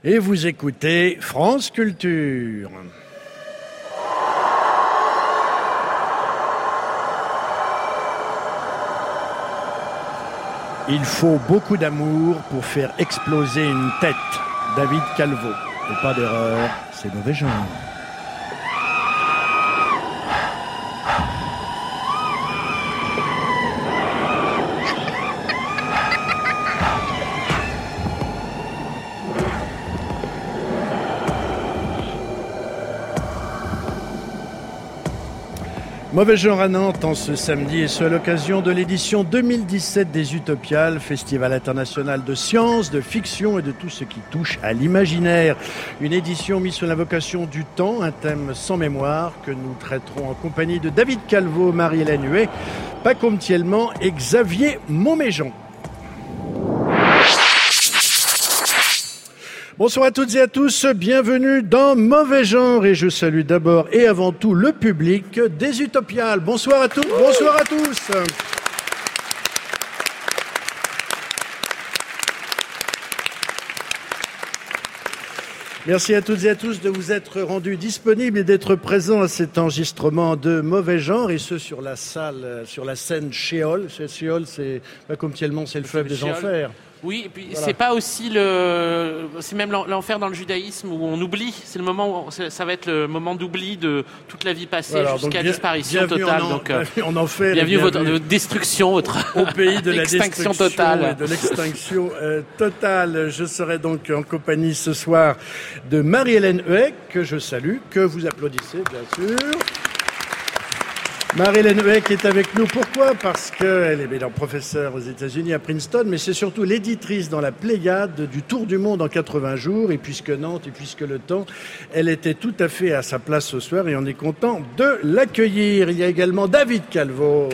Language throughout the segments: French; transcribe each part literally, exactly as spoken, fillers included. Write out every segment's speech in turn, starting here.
Et vous écoutez France Culture. Il faut beaucoup d'amour pour faire exploser une tête. David Calvo. Et pas d'erreur, c'est mauvais genre. Mauvais genre à Nantes en ce samedi et ce à l'occasion de l'édition deux mille dix-sept des Utopiales, festival international de science, de fiction et de tout ce qui touche à l'imaginaire. Une édition mise sous l'invocation du temps, un thème sans mémoire que nous traiterons en compagnie de David Calvo, Marie-Hélène Huet, Paco Mtielman et Xavier Mauméjean. Bonsoir à toutes et à tous, bienvenue dans Mauvais Genre et je salue d'abord et avant tout le public des Utopiales. Bonsoir à tous, bonsoir à tous. Merci à toutes et à tous de vous être rendus disponibles et d'être présents à cet enregistrement de Mauvais Genre et ce sur la salle, sur la scène Sheol. Sheol, c'est pas comme tellement c'est le fleuve des enfers. Oui, et puis Voilà. c'est pas aussi le, c'est même l'enfer dans le judaïsme où on oublie. C'est le moment où ça va être le moment d'oubli de toute la vie passée Alors, jusqu'à bien, disparition totale. En, donc, on en fait. Bienvenue, bienvenue votre destruction, votre au pays de la extinction destruction totale. et de l'extinction euh, totale. Je serai donc en compagnie ce soir de Marie-Hélène Huet, que je salue, que vous applaudissez bien sûr. Marie-Hélène Huet qui est avec nous. Pourquoi ? Parce qu'elle est bien professeure aux États-Unis à Princeton, mais c'est surtout l'éditrice dans la Pléiade du Tour du Monde en quatre-vingts jours. Et puisque Nantes et puisque le temps, elle était tout à fait à sa place ce soir et on est content de l'accueillir. Il y a également David Calvo.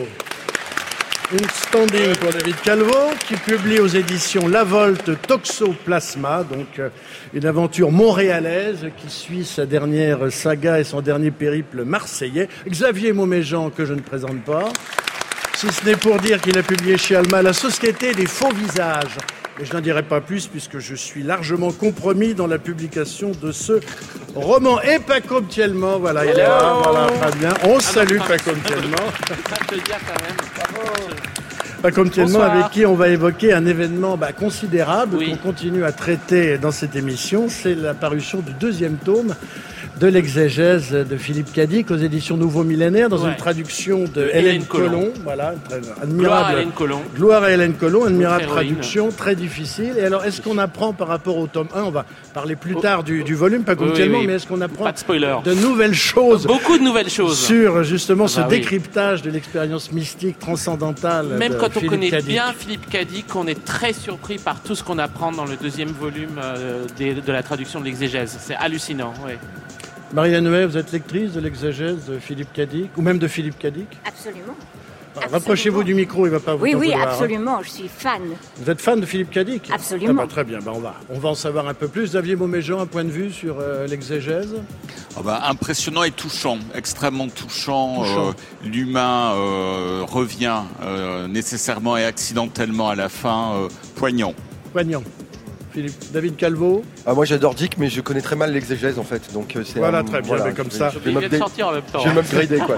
Une standing pour David Calvo qui publie aux éditions La Volte Toxoplasma, donc euh, une aventure montréalaise qui suit sa dernière saga et son dernier périple marseillais. Xavier Mauméjean, que je ne présente pas, si ce n'est pour dire qu'il a publié chez Alma La Société des faux visages. Mais je n'en dirai pas plus puisque je suis largement compromis dans la publication de ce roman. Et Paco Mtielman, voilà, il est là, voilà, très bien. On salue Paco Mtielman. Ça te dire quand même. Paco Mtielman, Bonsoir. avec qui on va évoquer un événement bah, considérable Oui. qu'on continue à traiter dans cette émission. C'est la parution du deuxième tome de l'exégèse de Philippe Cadic aux éditions Nouveau Millénaire dans Ouais. une traduction de Hélène Hélène Colomb. Colomb. Voilà, très admirable. Gloire à Hélène Colomb. Gloire à Hélène Colomb, admirable Notre héroïne. traduction, très difficile. Et alors, est-ce qu'on apprend par rapport au tome un, on va parler plus tard du, du volume, Paco Oui, oui, Mtielman, oui. mais est-ce qu'on apprend Pas de spoiler. de nouvelles choses Beaucoup de nouvelles choses. sur justement Ah ce bah oui. décryptage de l'expérience mystique transcendantale Même de quand on Philippe connaît Cadic. bien Philippe Cadic, on est très surpris par tout ce qu'on apprend dans le deuxième volume euh, des- de la traduction de l'exégèse. C'est hallucinant, oui. Marianne Huet, vous êtes lectrice de l'exégèse de Philippe Cadic, ou même de Philippe Cadic. Absolument. Alors, rapprochez-vous du micro, il ne va pas vous Oui, en oui, vouloir, hein. absolument. Je suis fan. Vous êtes fan de Philippe Cadic ? Absolument. Ah bah, très bien, bah, on, va, on va en savoir un peu plus. Xavier Mauméjean, un point de vue sur euh, l'exégèse ? Ah bah, impressionnant et touchant, extrêmement touchant. Touchant. Euh, l'humain euh, revient euh, nécessairement et accidentellement à la fin, euh, poignant. Poignant. Philippe, David Calvo. Ah, moi j'adore Dick, mais je connais très mal l'exégèse en fait. Donc, euh, c'est Voilà, un- très bien, mais comme je ça. vais- je Il vais vient de m'update- sortir en même temps. Je vais m'upgrader quoi.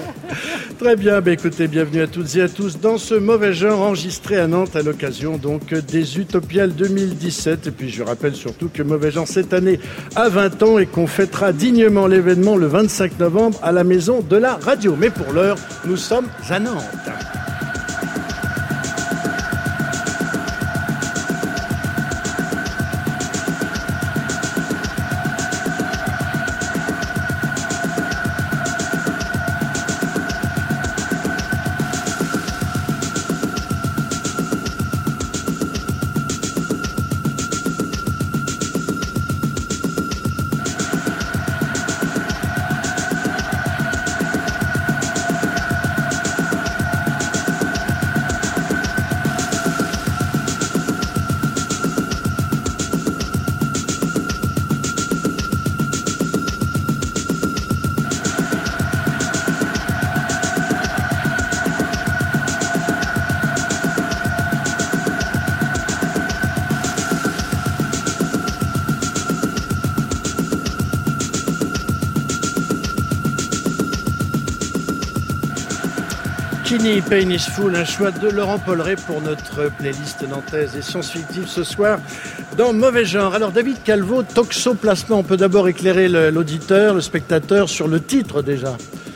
Très bien, bah, écoutez, bienvenue à toutes et à tous dans ce mauvais genre enregistré à Nantes à l'occasion donc des Utopiales deux mille dix-sept. Et puis je rappelle surtout que Mauvais Genre cette année a vingt ans et qu'on fêtera dignement l'événement le vingt-cinq novembre à la Maison de la Radio. Mais pour l'heure, nous sommes à Nantes. Bikini Pain is Full, un choix de Laurent Polleret pour notre playlist nantaise et science-fictive ce soir dans Mauvais Genre. Alors David Calvo, toxoplasma, on peut d'abord éclairer le, l'auditeur, le spectateur sur le titre déjà.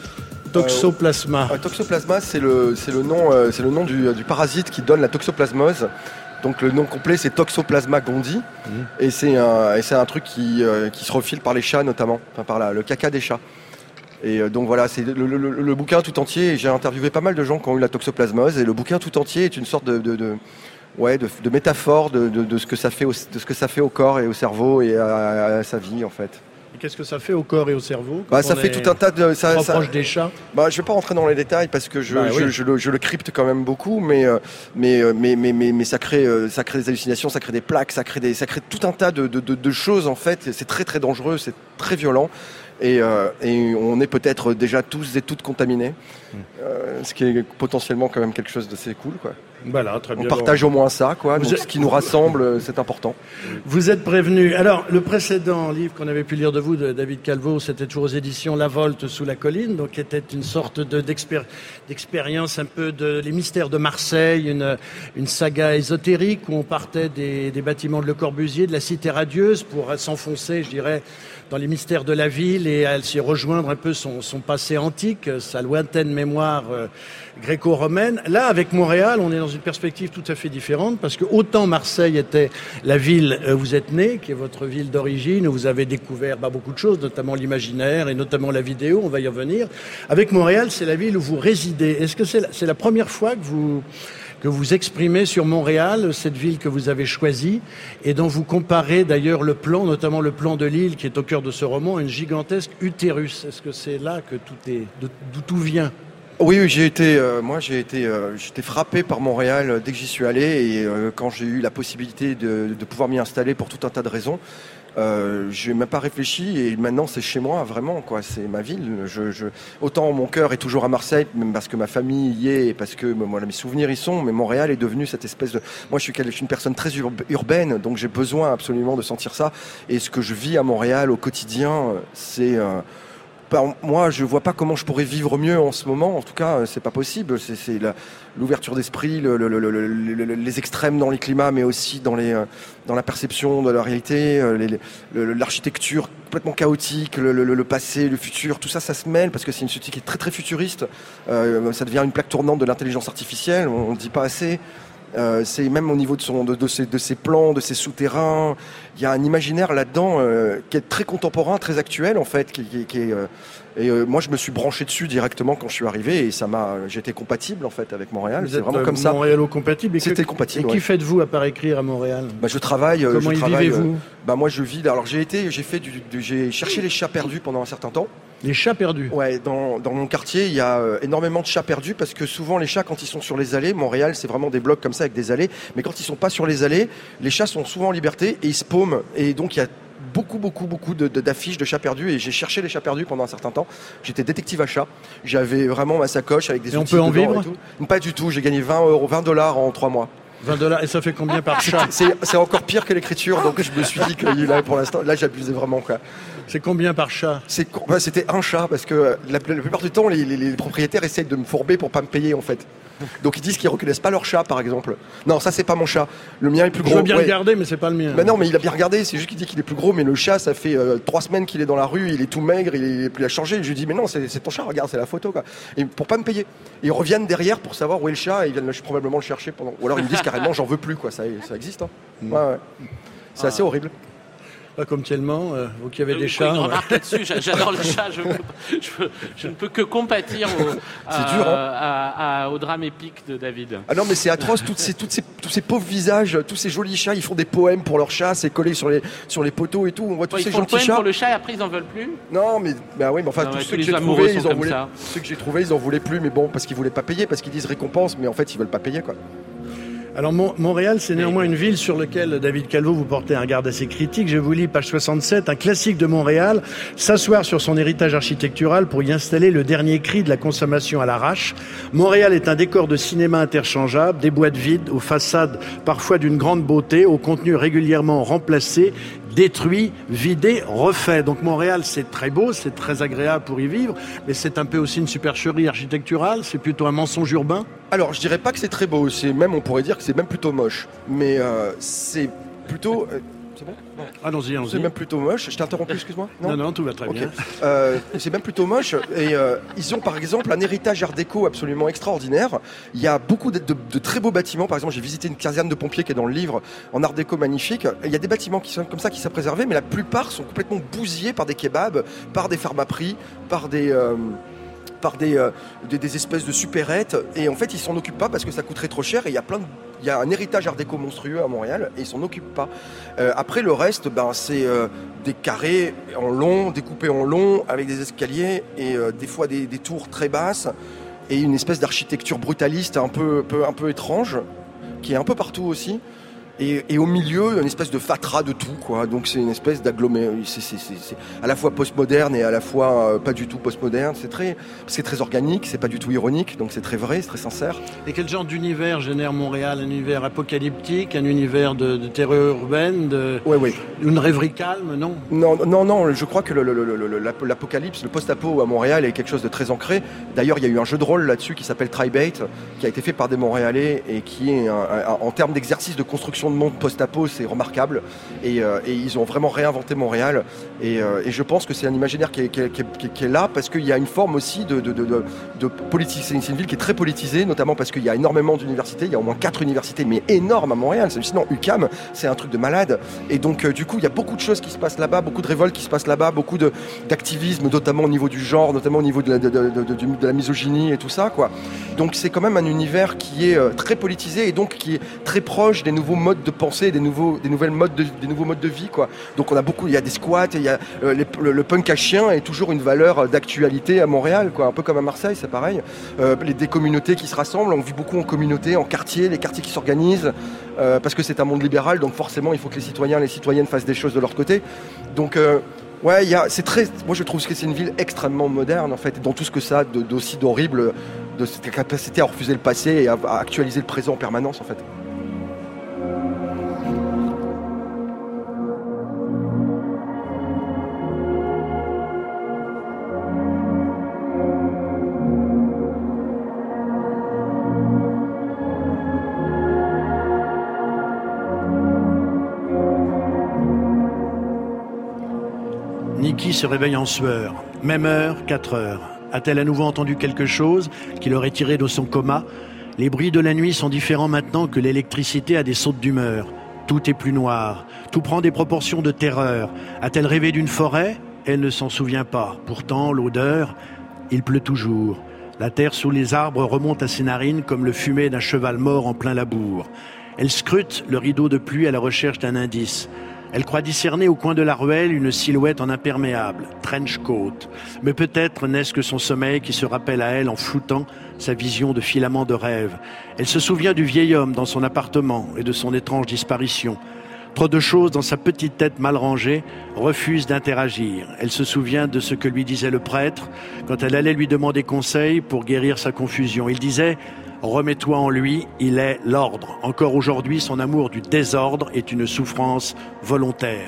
Toxoplasma. Euh, toxoplasma, c'est le, c'est le nom, euh, c'est le nom du, du parasite qui donne la toxoplasmose. Donc le nom complet c'est Toxoplasma gondii mmh. et, c'est un, et c'est un truc qui, euh, qui se refile par les chats notamment, enfin par la, le caca des chats. Et euh, donc voilà, c'est le, le, le, le bouquin tout entier, et j'ai interviewé pas mal de gens qui ont eu la toxoplasmose, et le bouquin tout entier est une sorte de, de, de, ouais, de, de métaphore de, de, de, ce que ça fait au, de ce que ça fait au corps et au cerveau et à, à, à sa vie en fait. Et qu'est-ce que ça fait au corps et au cerveau bah, ça fait tout un tas de... Ça, ça, proche des chats bah, je ne vais pas rentrer dans les détails parce que je, bah, je, oui. je, le, je le crypte quand même beaucoup, mais, mais, mais, mais, mais, mais ça, crée, ça crée des hallucinations, ça crée des plaques, ça crée, des, ça crée tout un tas de, de, de, de choses en fait. C'est très très dangereux, c'est très violent. Et, euh, et on est peut-être déjà tous et toutes contaminés, euh, ce qui est potentiellement quand même quelque chose d'assez cool, quoi. Voilà, très bien. On partage au moins ça, quoi. Donc, êtes... ce qui nous rassemble, c'est important. Vous êtes prévenus. Alors, le précédent livre qu'on avait pu lire de vous, de David Calvo, c'était toujours aux éditions La Volte sous la colline, donc qui était une sorte de, d'expér... d'expérience un peu de les mystères de Marseille, une, une saga ésotérique où on partait des, des bâtiments de Le Corbusier, de la Cité radieuse, pour s'enfoncer, je dirais, dans les mystères de la ville et à s'y rejoindre un peu son, son passé antique, sa lointaine mémoire euh, gréco-romaine. Là, avec Montréal, on est dans une perspective tout à fait différente parce que autant Marseille était la ville où vous êtes né, qui est votre ville d'origine, où vous avez découvert bah, beaucoup de choses, notamment l'imaginaire et notamment la vidéo, on va y revenir. Avec Montréal, c'est la ville où vous résidez. Est-ce que c'est la, c'est la première fois que vous... que vous exprimez sur Montréal, cette ville que vous avez choisie, et dont vous comparez d'ailleurs le plan, notamment le plan de l'île qui est au cœur de ce roman, un gigantesque utérus. Est-ce que c'est là que tout est, d'où tout vient ? Oui, oui, j'ai été, euh, moi j'ai été, euh, j'étais frappé par Montréal euh, dès que j'y suis allé, et euh, quand j'ai eu la possibilité de, de pouvoir m'y installer pour tout un tas de raisons. Euh, je n'ai même pas réfléchi et maintenant c'est chez moi vraiment quoi, c'est ma ville. Je, je... Autant mon cœur est toujours à Marseille, même parce que ma famille y est et parce que moi, mes souvenirs y sont, mais Montréal est devenu cette espèce de... Moi je suis, je suis une personne très ur- urbaine, donc j'ai besoin absolument de sentir ça, et ce que je vis à Montréal au quotidien, c'est... Euh... Moi, je vois pas comment je pourrais vivre mieux en ce moment. En tout cas, c'est pas possible. C'est, c'est la, l'ouverture d'esprit, le, le, le, le, les extrêmes dans les climats, mais aussi dans, les, dans la perception de la réalité, les, le, l'architecture complètement chaotique, le, le, le passé, le futur. Tout ça, ça se mêle parce que c'est une société qui est très très futuriste. Euh, ça devient une plaque tournante de l'intelligence artificielle. On ne dit pas assez. Euh, c'est même au niveau de, son, de, de, ses, de ses plans, de ses souterrains. Il y a un imaginaire là-dedans euh, qui est très contemporain, très actuel en fait. Qui, qui, qui est, euh, et euh, moi, je me suis branché dessus directement quand je suis arrivé et ça m'a, j'étais compatible en fait avec Montréal. Vous c'est êtes vraiment comme ça. Montréalo-compatible. C'était que, compatible. Et ouais. Qui faites-vous à part écrire à Montréal ? Bah, je travaille. Comment je y travaille, vivez-vous ? euh, bah, moi, je vis. Alors, j'ai été, j'ai fait du, du, j'ai cherché les chats perdus pendant un certain temps. Les chats perdus. Ouais, dans, dans mon quartier, il y a euh, énormément de chats perdus parce que souvent les chats, quand ils sont sur les allées, Montréal, c'est vraiment des blocs comme ça avec des allées, mais quand ils sont pas sur les allées, les chats sont souvent en liberté et ils se paument. Et donc il y a beaucoup, beaucoup, beaucoup de, de, d'affiches de chats perdus et j'ai cherché les chats perdus pendant un certain temps. J'étais détective à chats. J'avais vraiment ma sacoche avec des et outils on peut en dedans vivre et tout. Pas du tout. J'ai gagné vingt euros, vingt dollars en trois mois. vingt dollars, et ça fait combien par chat ? c'est, c'est encore pire que l'écriture, donc je me suis dit que là, pour l'instant, là, j'abusais vraiment, quoi. C'est combien par chat ? C'est, bah, c'était un chat, parce que la, la plupart du temps, les, les, les propriétaires essayent de me fourber pour pas me payer, en fait. Donc ils disent qu'ils reconnaissent pas leur chat, par exemple. Non, ça c'est pas mon chat. Le mien est plus gros. Je veux bien ouais. regarder, mais c'est pas le mien. Bah non, mais il a bien regardé. C'est juste qu'il dit qu'il est plus gros, mais le chat, ça fait euh, trois semaines qu'il est dans la rue, il est tout maigre, il est plus à changer. Je lui dis mais non, c'est, c'est ton chat, regarde, c'est la photo, quoi. Et pour pas me payer. Et ils reviennent derrière pour savoir où est le chat et ils viennent probablement le chercher pendant. Ou alors ils me disent carrément j'en veux plus, quoi. Ça, ça existe. Hein. Ouais, ouais. C'est ah. assez horrible. Pas comme tellement, euh, vous qui avez euh, des oui, chats. Une ouais. remarque là-dessus, j'adore le chat, je, je, je ne peux que compatir au, c'est à, dur, hein. à, à, au drame épique de David. Ah non, mais c'est atroce, toutes ces, toutes ces, tous ces pauvres visages, tous ces jolis chats, ils font des poèmes pour leurs chats, c'est collé sur les, sur les poteaux et tout, on voit tous ouais, ces ils font gentils le poème chats. pour le chat et après ils en veulent plus. Non, mais bah oui, mais enfin non, tous ouais, ceux tous que j'ai amoureux trouvés, ils en voulaient. Ça. Ceux que j'ai trouvés, ils en voulaient plus, mais bon, parce qu'ils voulaient pas payer, parce qu'ils disent récompense, mais en fait ils veulent pas payer, quoi. Alors Montréal, c'est néanmoins une ville sur laquelle David Calvo vous portez un regard assez critique. Je vous lis page soixante-sept, un classique de Montréal, s'asseoir sur son héritage architectural pour y installer le dernier cri de la consommation à l'arrache. Montréal est un décor de cinéma interchangeable, des boîtes vides, aux façades parfois d'une grande beauté, au contenu régulièrement remplacé, détruit, vidé, refait. Donc Montréal, c'est très beau, c'est très agréable pour y vivre, mais c'est un peu aussi une supercherie architecturale, c'est plutôt un mensonge urbain. Alors, je dirais pas que c'est très beau, c'est même, on pourrait dire que c'est même plutôt moche. Mais euh, c'est plutôt... Euh, c'est bon ? Non. Allons-y, allons-y. C'est même plutôt moche. Je t'ai interrompu, excuse-moi. Non, non, non, tout va très okay. bien. Euh, c'est même plutôt moche. Et euh, ils ont par exemple un héritage art déco absolument extraordinaire. Il y a beaucoup de, de, de très beaux bâtiments. Par exemple, j'ai visité une caserne de pompiers qui est dans le livre, en art déco magnifique. Il y a des bâtiments qui sont comme ça, qui sont préservés, mais la plupart sont complètement bousillés par des kebabs, par des pharmaprix, par des... Euh, par des, euh, des, des espèces de supérettes, et en fait ils s'en occupent pas parce que ça coûterait trop cher, et il y a plein de, il y a un héritage art déco monstrueux à Montréal et ils s'en occupent pas. Euh, après le reste, ben c'est euh, des carrés en long, découpés en long avec des escaliers et euh, des fois des, des tours très basses et une espèce d'architecture brutaliste un peu, peu, un peu étrange qui est un peu partout aussi. Et, et au milieu, une espèce de fatras de tout, quoi. Donc c'est une espèce d'agglomération. C'est, c'est, c'est, c'est à la fois postmoderne et à la fois euh, pas du tout postmoderne. C'est très, c'est très organique, c'est pas du tout ironique, donc c'est très vrai, c'est très sincère. Et quel genre d'univers génère Montréal ? Un univers apocalyptique, un univers de, de terreur urbaine, de... Ouais, ouais. Une rêverie calme, non ? Non, non, non. Je crois que le, le, le, le, l'apocalypse, le post-apo à Montréal est quelque chose de très ancré. D'ailleurs, il y a eu un jeu de rôle là-dessus qui s'appelle Tribate, qui a été fait par des Montréalais et qui est, un, un, en termes d'exercice de construction de monde post-apo, c'est remarquable, et, euh, et ils ont vraiment réinventé Montréal, et, euh, et je pense que c'est un imaginaire qui est, qui est, qui est, qui est là parce qu'il y a une forme aussi de, de, de, de, de politique. C'est une ville qui est très politisée, notamment parce qu'il y a énormément d'universités, il y a au moins quatre universités, mais énormes à Montréal. Sinon U Q A M, c'est un truc de malade, et donc euh, du coup il y a beaucoup de choses qui se passent là-bas, beaucoup de révoltes qui se passent là-bas, beaucoup de, d'activisme, notamment au niveau du genre, notamment au niveau de la, de, de, de, de, de la misogynie et tout ça, quoi. Donc c'est quand même un univers qui est euh, très politisé et donc qui est très proche des nouveaux modes de pensée, des nouveaux, des nouvelles modes de, des nouveaux modes de vie, quoi. Donc on a beaucoup, il y a des squats, il y a euh, les, le, le punk à chien est toujours une valeur d'actualité à Montréal, quoi. Un peu comme à Marseille, c'est pareil. Euh, les, des communautés qui se rassemblent, on vit beaucoup en communauté, en quartier, les quartiers qui s'organisent, euh, parce que c'est un monde libéral, donc forcément il faut que les citoyens, les citoyennes fassent des choses de leur côté. Donc euh, ouais, il y a, c'est très, moi je trouve que c'est une ville extrêmement moderne en fait, dans tout ce que ça a de, d'aussi d'horrible, de cette capacité à refuser le passé et à, à actualiser le présent en permanence en fait. Niki se réveille en sueur. Même heure, quatre heures. A-t-elle à nouveau entendu quelque chose qui l'aurait tiré de son coma ? Les bruits de la nuit sont différents maintenant que l'électricité a des sautes d'humeur. Tout est plus noir. Tout prend des proportions de terreur. A-t-elle rêvé d'une forêt ? Elle ne s'en souvient pas. Pourtant, l'odeur, il pleut toujours. La terre sous les arbres remonte à ses narines comme le fumet d'un cheval mort en plein labour. Elle scrute le rideau de pluie à la recherche d'un indice. Elle croit discerner au coin de la ruelle une silhouette en imperméable, trench coat. Mais peut-être n'est-ce que son sommeil qui se rappelle à elle en floutant sa vision de filament de rêve. Elle se souvient du vieil homme dans son appartement et de son étrange disparition. Trop de choses dans sa petite tête mal rangée refusent d'interagir. Elle se souvient de ce que lui disait le prêtre quand elle allait lui demander conseil pour guérir sa confusion. Il disait « Remets-toi en lui, il est l'ordre ». Encore aujourd'hui, son amour du désordre est une souffrance volontaire.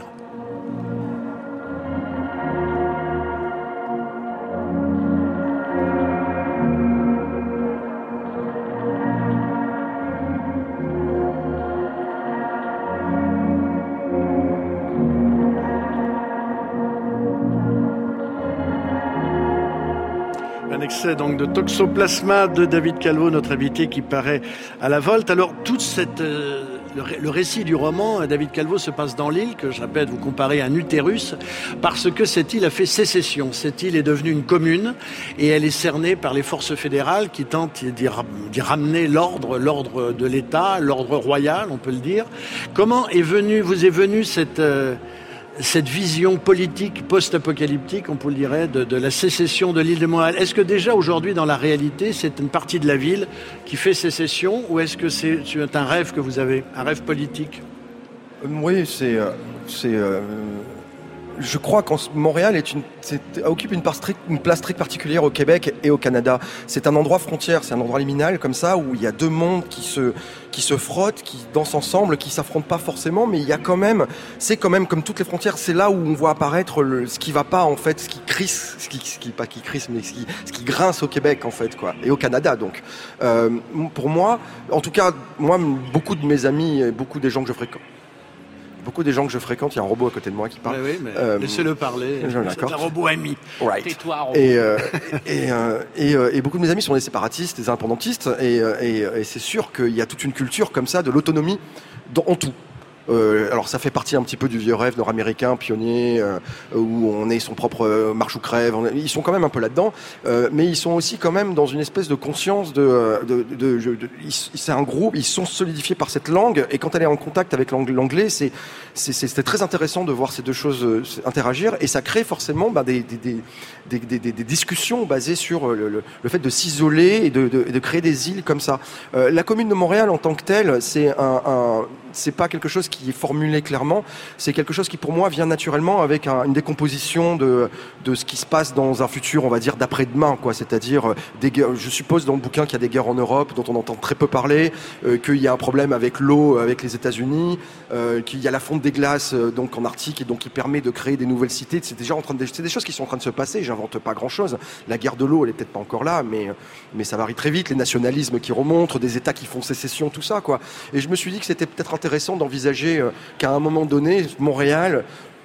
Un extrait donc de Toxoplasma de David Calvo, notre invité qui paraît à la Volte. Alors, toute cette, euh, le, le récit du roman, David Calvo, se passe dans l'île, que je répète, vous comparez à un utérus, parce que cette île a fait sécession. Cette île est devenue une commune et elle est cernée par les forces fédérales qui tentent d'y, d'y ramener l'ordre, l'ordre de l'État, l'ordre royal, on peut le dire. Comment est venue, vous est venue cette... Euh, cette vision politique post-apocalyptique, on peut le dire, de, de la sécession de l'île de Montréal. Est-ce que déjà aujourd'hui, dans la réalité, c'est une partie de la ville qui fait sécession, ou est-ce que c'est, c'est un rêve que vous avez, un rêve politique ? Oui, c'est, c'est, euh, je crois que Montréal est une, c'est, occupe une, part strict, une place très particulière au Québec et au Canada. C'est un endroit frontière, c'est un endroit liminal comme ça où il y a deux mondes qui se, qui se frottent, qui dansent ensemble, qui s'affrontent pas forcément, mais il y a quand même, c'est quand même comme toutes les frontières, c'est là où on voit apparaître le, ce qui va pas en fait, ce qui crisse, ce qui, ce qui pas qui crisse, mais ce qui, ce qui grince au Québec en fait quoi, et au Canada donc. Euh, pour moi, en tout cas, moi, beaucoup de mes amis, et beaucoup des gens que je fréquente. Beaucoup des gens que je fréquente, il y a un robot à côté de moi qui parle. Oui, oui, mais euh, laissez-le parler. C'est un robot ami. Right. Tais-toi, robot. Et, euh, et, euh, et, euh, et beaucoup de mes amis sont des séparatistes, des indépendantistes, et, et, et c'est sûr qu'il y a toute une culture comme ça de l'autonomie dans, en tout. Euh, alors ça fait partie un petit peu du vieux rêve nord-américain, pionnier, euh, où on est son propre euh, marche ou crève. On, ils sont quand même un peu là-dedans, euh, mais ils sont aussi quand même dans une espèce de conscience de, de, de, de, de, de ils, c'est un groupe, ils sont solidifiés par cette langue, et quand elle est en contact avec l'anglais, c'est, c'est, c'est très intéressant de voir ces deux choses euh, interagir, et ça crée forcément bah, des, des, des, des, des, des, des discussions basées sur le, le, le fait de s'isoler et de, de, de créer des îles comme ça. Euh, la commune de Montréal en tant que telle, c'est un, un c'est pas quelque chose qui est formulé clairement, c'est quelque chose qui pour moi vient naturellement avec un, une décomposition de, de ce qui se passe dans un futur, on va dire, d'après-demain, quoi. C'est-à-dire, des guerres, je suppose dans le bouquin qu'il y a des guerres en Europe dont on entend très peu parler, euh, qu'il y a un problème avec l'eau, avec les États-Unis, euh, qu'il y a la fonte des glaces euh, donc en Arctique et donc qui permet de créer des nouvelles cités. C'est déjà en train de, c'est des choses qui sont en train de se passer. J'invente pas grand-chose. La guerre de l'eau, elle est peut-être pas encore là, mais mais ça varie très vite. Les nationalismes qui remontent, des États qui font sécession, tout ça, quoi. Et je me suis dit que c'était peut-être intéressant intéressant d'envisager euh, qu'à un moment donné, Montréal,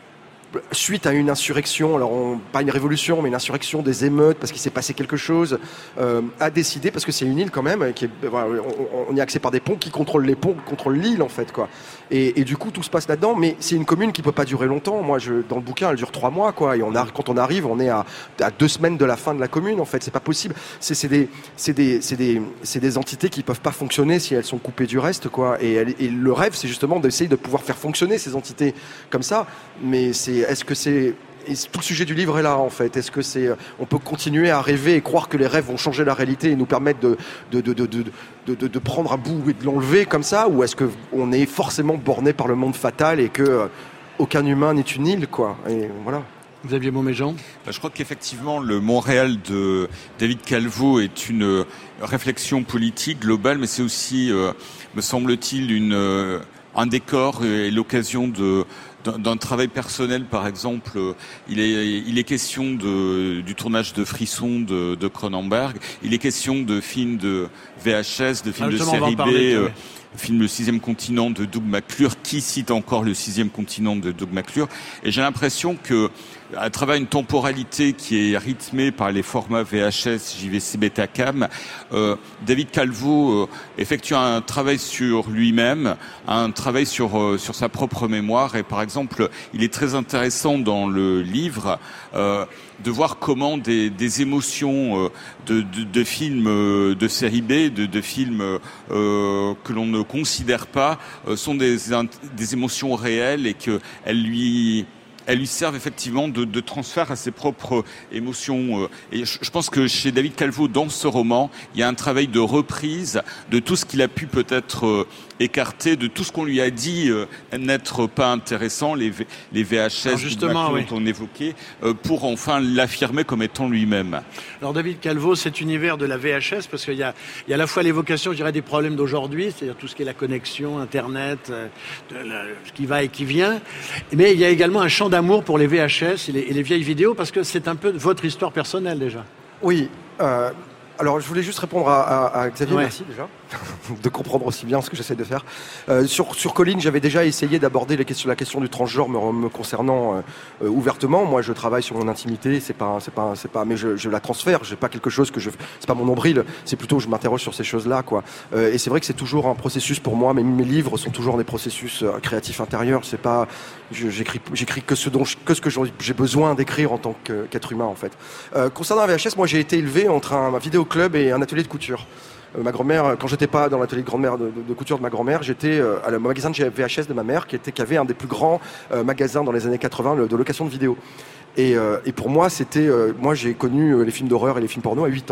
suite à une insurrection, alors on, pas une révolution, mais une insurrection, des émeutes, parce qu'il s'est passé quelque chose, euh, a décidé, parce que c'est une île quand même, qui est, voilà, on, on y a accès par des ponts qui contrôlent les ponts, contrôlent l'île en fait, quoi. Et, et du coup, tout se passe là-dedans, mais c'est une commune qui peut pas durer longtemps. Moi, je, dans le bouquin, elle dure trois mois, quoi. Et on a, quand on arrive, on est à, à deux semaines de la fin de la commune, en fait. C'est pas possible. C'est, c'est des, c'est des, c'est des, c'est des entités qui peuvent pas fonctionner si elles sont coupées du reste, quoi. Et, et le rêve, c'est justement d'essayer de pouvoir faire fonctionner ces entités comme ça. Mais c'est, est-ce que c'est Et tout le sujet du livre est là en fait. Est-ce que c'est, on peut continuer à rêver et croire que les rêves vont changer la réalité et nous permettre de de de de de de, de, de prendre un bout et de l'enlever comme ça, ou est-ce que on est forcément borné par le monde fatal et que euh, aucun humain n'est une île, quoi. Et voilà. Xavier Beauméjean. Je crois qu'effectivement, le Montréal de David Calvo est une réflexion politique globale, mais c'est aussi, euh, me semble-t-il, une euh, un décor et l'occasion de D'un, d'un travail personnel, par exemple, il est, il est question de, du tournage de Frisson de, de Cronenberg, il est question de films de V H S, de films ah, de série B, euh, film Le Sixième Continent de Doug McClure, qui cite encore Le Sixième Continent de Doug McClure, et j'ai l'impression que, à travers une temporalité qui est rythmée par les formats V H S, J V C, Betacam, euh, David Calvo euh, effectue un travail sur lui-même, un travail sur euh, sur sa propre mémoire. Et par exemple, il est très intéressant dans le livre euh, de voir comment des, des émotions euh, de, de, de films euh, de série B, de, de films euh, que l'on ne considère pas, euh, sont des, des émotions réelles et que elles lui elles lui servent effectivement de, de transfert à ses propres émotions. Et je, je pense que chez David Calvo, dans ce roman, il y a un travail de reprise de tout ce qu'il a pu peut-être écarter, de tout ce qu'on lui a dit euh, n'être pas intéressant, les, v, les V H S Alors justement, oui. dont on évoquait, euh, pour enfin l'affirmer comme étant lui-même. Alors David Calvo, cet univers de la V H S, parce qu'il y a, il y a à la fois l'évocation, je dirais, des problèmes d'aujourd'hui, c'est-à-dire tout ce qui est la connexion, Internet, euh, de la, ce qui va et qui vient, mais il y a également un champ d'amour pour les V H S et les, et les vieilles vidéos, parce que c'est un peu votre histoire personnelle déjà. Oui. Euh... Alors, je voulais juste répondre à, à, à Xavier, ouais. merci déjà, de comprendre aussi bien ce que j'essaie de faire. Euh, sur, sur Colline, j'avais déjà essayé d'aborder les questions, la question du transgenre me, me concernant euh, ouvertement. Moi, je travaille sur mon intimité, c'est pas, c'est pas, c'est pas, mais je, je la transfère. J'ai pas quelque chose que je, c'est pas mon nombril, c'est plutôt je m'interroge sur ces choses-là, quoi. Euh, et c'est vrai que c'est toujours un processus pour moi. Mes, mes livres sont toujours des processus euh, créatifs intérieurs. C'est pas, je, j'écris, j'écris que ce dont, je, que ce que j'ai besoin d'écrire en tant que, qu'être humain, en fait. Euh, concernant la V H S, moi, j'ai été élevé entre un, un vidéoclub et un atelier de couture. Euh, ma grand-mère, quand j'étais pas dans l'atelier de grand-mère de, de, de couture de ma grand-mère, j'étais euh, à le magasin de V H S de ma mère, qui était qui avait un des plus grands euh, magasins dans les années quatre-vingts le, de location de vidéos. Et, euh, et pour moi, c'était, euh, moi j'ai connu euh, les films d'horreur et les films porno à huit ans.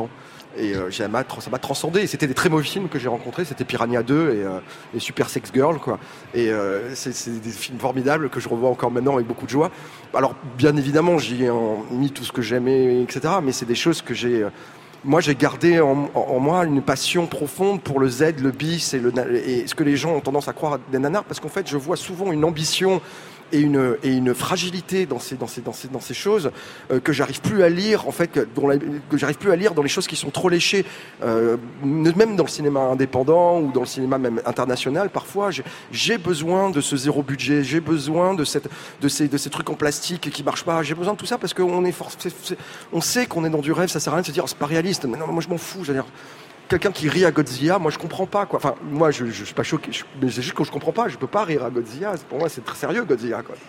Et euh, ça m'a transcendé. Et c'était des très mauvais films que j'ai rencontrés. C'était Piranha deux et, euh, et Super Sex Girl, quoi. Et euh, c'est, c'est des films formidables que je revois encore maintenant avec beaucoup de joie. Alors, bien évidemment, j'y ai en, mis tout ce que j'aimais, et cetera. Mais c'est des choses que j'ai... Euh, moi, j'ai gardé en, en, en moi une passion profonde pour le Z, le bis et, le, et ce que les gens ont tendance à croire des nanars. Parce qu'en fait, je vois souvent une ambition... Et une, et une fragilité dans ces, dans ces, dans ces, dans ces choses euh, que j'arrive plus à lire, en fait, que, dont la, que j'arrive plus à lire dans les choses qui sont trop léchées, euh, même dans le cinéma indépendant ou dans le cinéma même international. Parfois, j'ai, j'ai besoin de ce zéro budget, j'ai besoin de, cette, de, ces, de ces trucs en plastique qui marchent pas. J'ai besoin de tout ça parce qu'on est forcé, on sait qu'on est dans du rêve. Ça sert à rien de se dire oh, c'est pas réaliste. Mais non, moi je m'en fous. Je veux dire, quelqu'un qui rit à Godzilla, moi je comprends pas quoi. Enfin, moi je, je, je suis pas choqué, je, mais c'est juste que je comprends pas. Je peux pas rire à Godzilla. Pour moi, c'est très sérieux Godzilla quoi.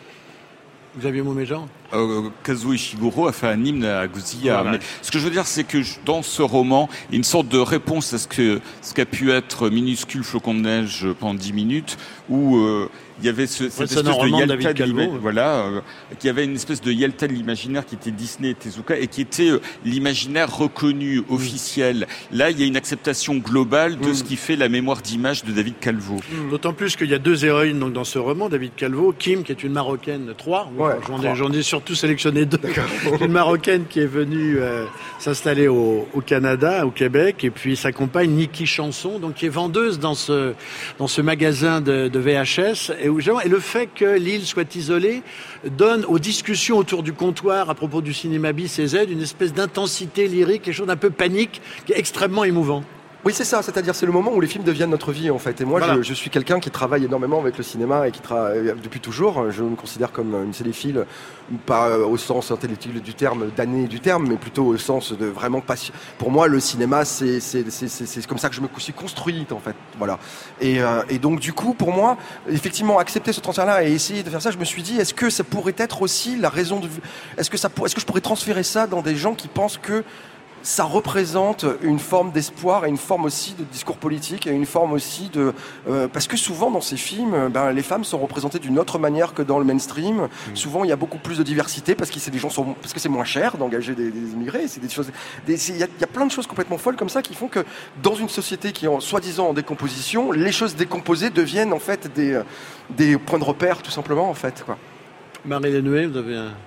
Xavier Mauméjean. Euh, Kazuo Ishiguro a fait un hymne à Godzilla. Voilà. Mais ce que je veux dire, c'est que je, dans ce roman, il y a une sorte de réponse à ce que ce qu'a pu être Minuscule Flocon de neige pendant dix minutes, où euh, il y avait ce, cette Ouais, espèce de Yalta de l'ima- voilà, euh, qui avait une espèce de Yalta de l'imaginaire qui était Disney et Tezuka et qui était euh, l'imaginaire reconnu, officiel. Là, il y a une acceptation globale de Mm. ce qui fait la mémoire d'image de David Calvo. D'autant plus qu'il y a deux héroïnes donc, dans ce roman, David Calvo, Kim, qui est une Marocaine, trois, Ouais, j'en, trois. ai, j'en ai surtout sélectionné deux, une Marocaine qui est venue euh, s'installer au, au Canada, au Québec, et puis sa compagne Niki Chanson, donc qui est vendeuse dans ce, dans ce magasin de, de V H S, et, où, et le fait que l'île soit isolée donne aux discussions autour du comptoir à propos du cinéma bis et Z une espèce d'intensité lyrique, quelque chose d'un peu panique, qui est extrêmement émouvant. Oui, c'est ça, c'est-à-dire c'est le moment où les films deviennent notre vie en fait. Et moi, Voilà. je, je suis quelqu'un qui travaille énormément avec le cinéma et qui travaille depuis toujours. Je me considère comme une cinéphile, pas au sens intellectuel du terme, d'année du terme, mais plutôt au sens de vraiment passion. Pour moi, le cinéma, c'est c'est c'est c'est, c'est comme ça que je me suis construite en fait. Voilà. Et, euh, et donc du coup, pour moi, effectivement, accepter ce transfert-là et essayer de faire ça, je me suis dit, est-ce que ça pourrait être aussi la raison de, est-ce que ça, est-ce que je pourrais transférer ça dans des gens qui pensent que ça représente une forme d'espoir et une forme aussi de discours politique et une forme aussi de... Euh, parce que souvent dans ces films, ben, les femmes sont représentées d'une autre manière que dans le mainstream. Mmh. Souvent il y a beaucoup plus de diversité parce que c'est, des gens sont, parce que c'est moins cher d'engager des, des immigrés. C'est des choses, des, il, y a, il y a plein de choses complètement folles comme ça qui font que dans une société qui est en, soi-disant en décomposition, les choses décomposées deviennent en fait des, des points de repère tout simplement en fait, quoi. Marie Lenouet, vous avez un...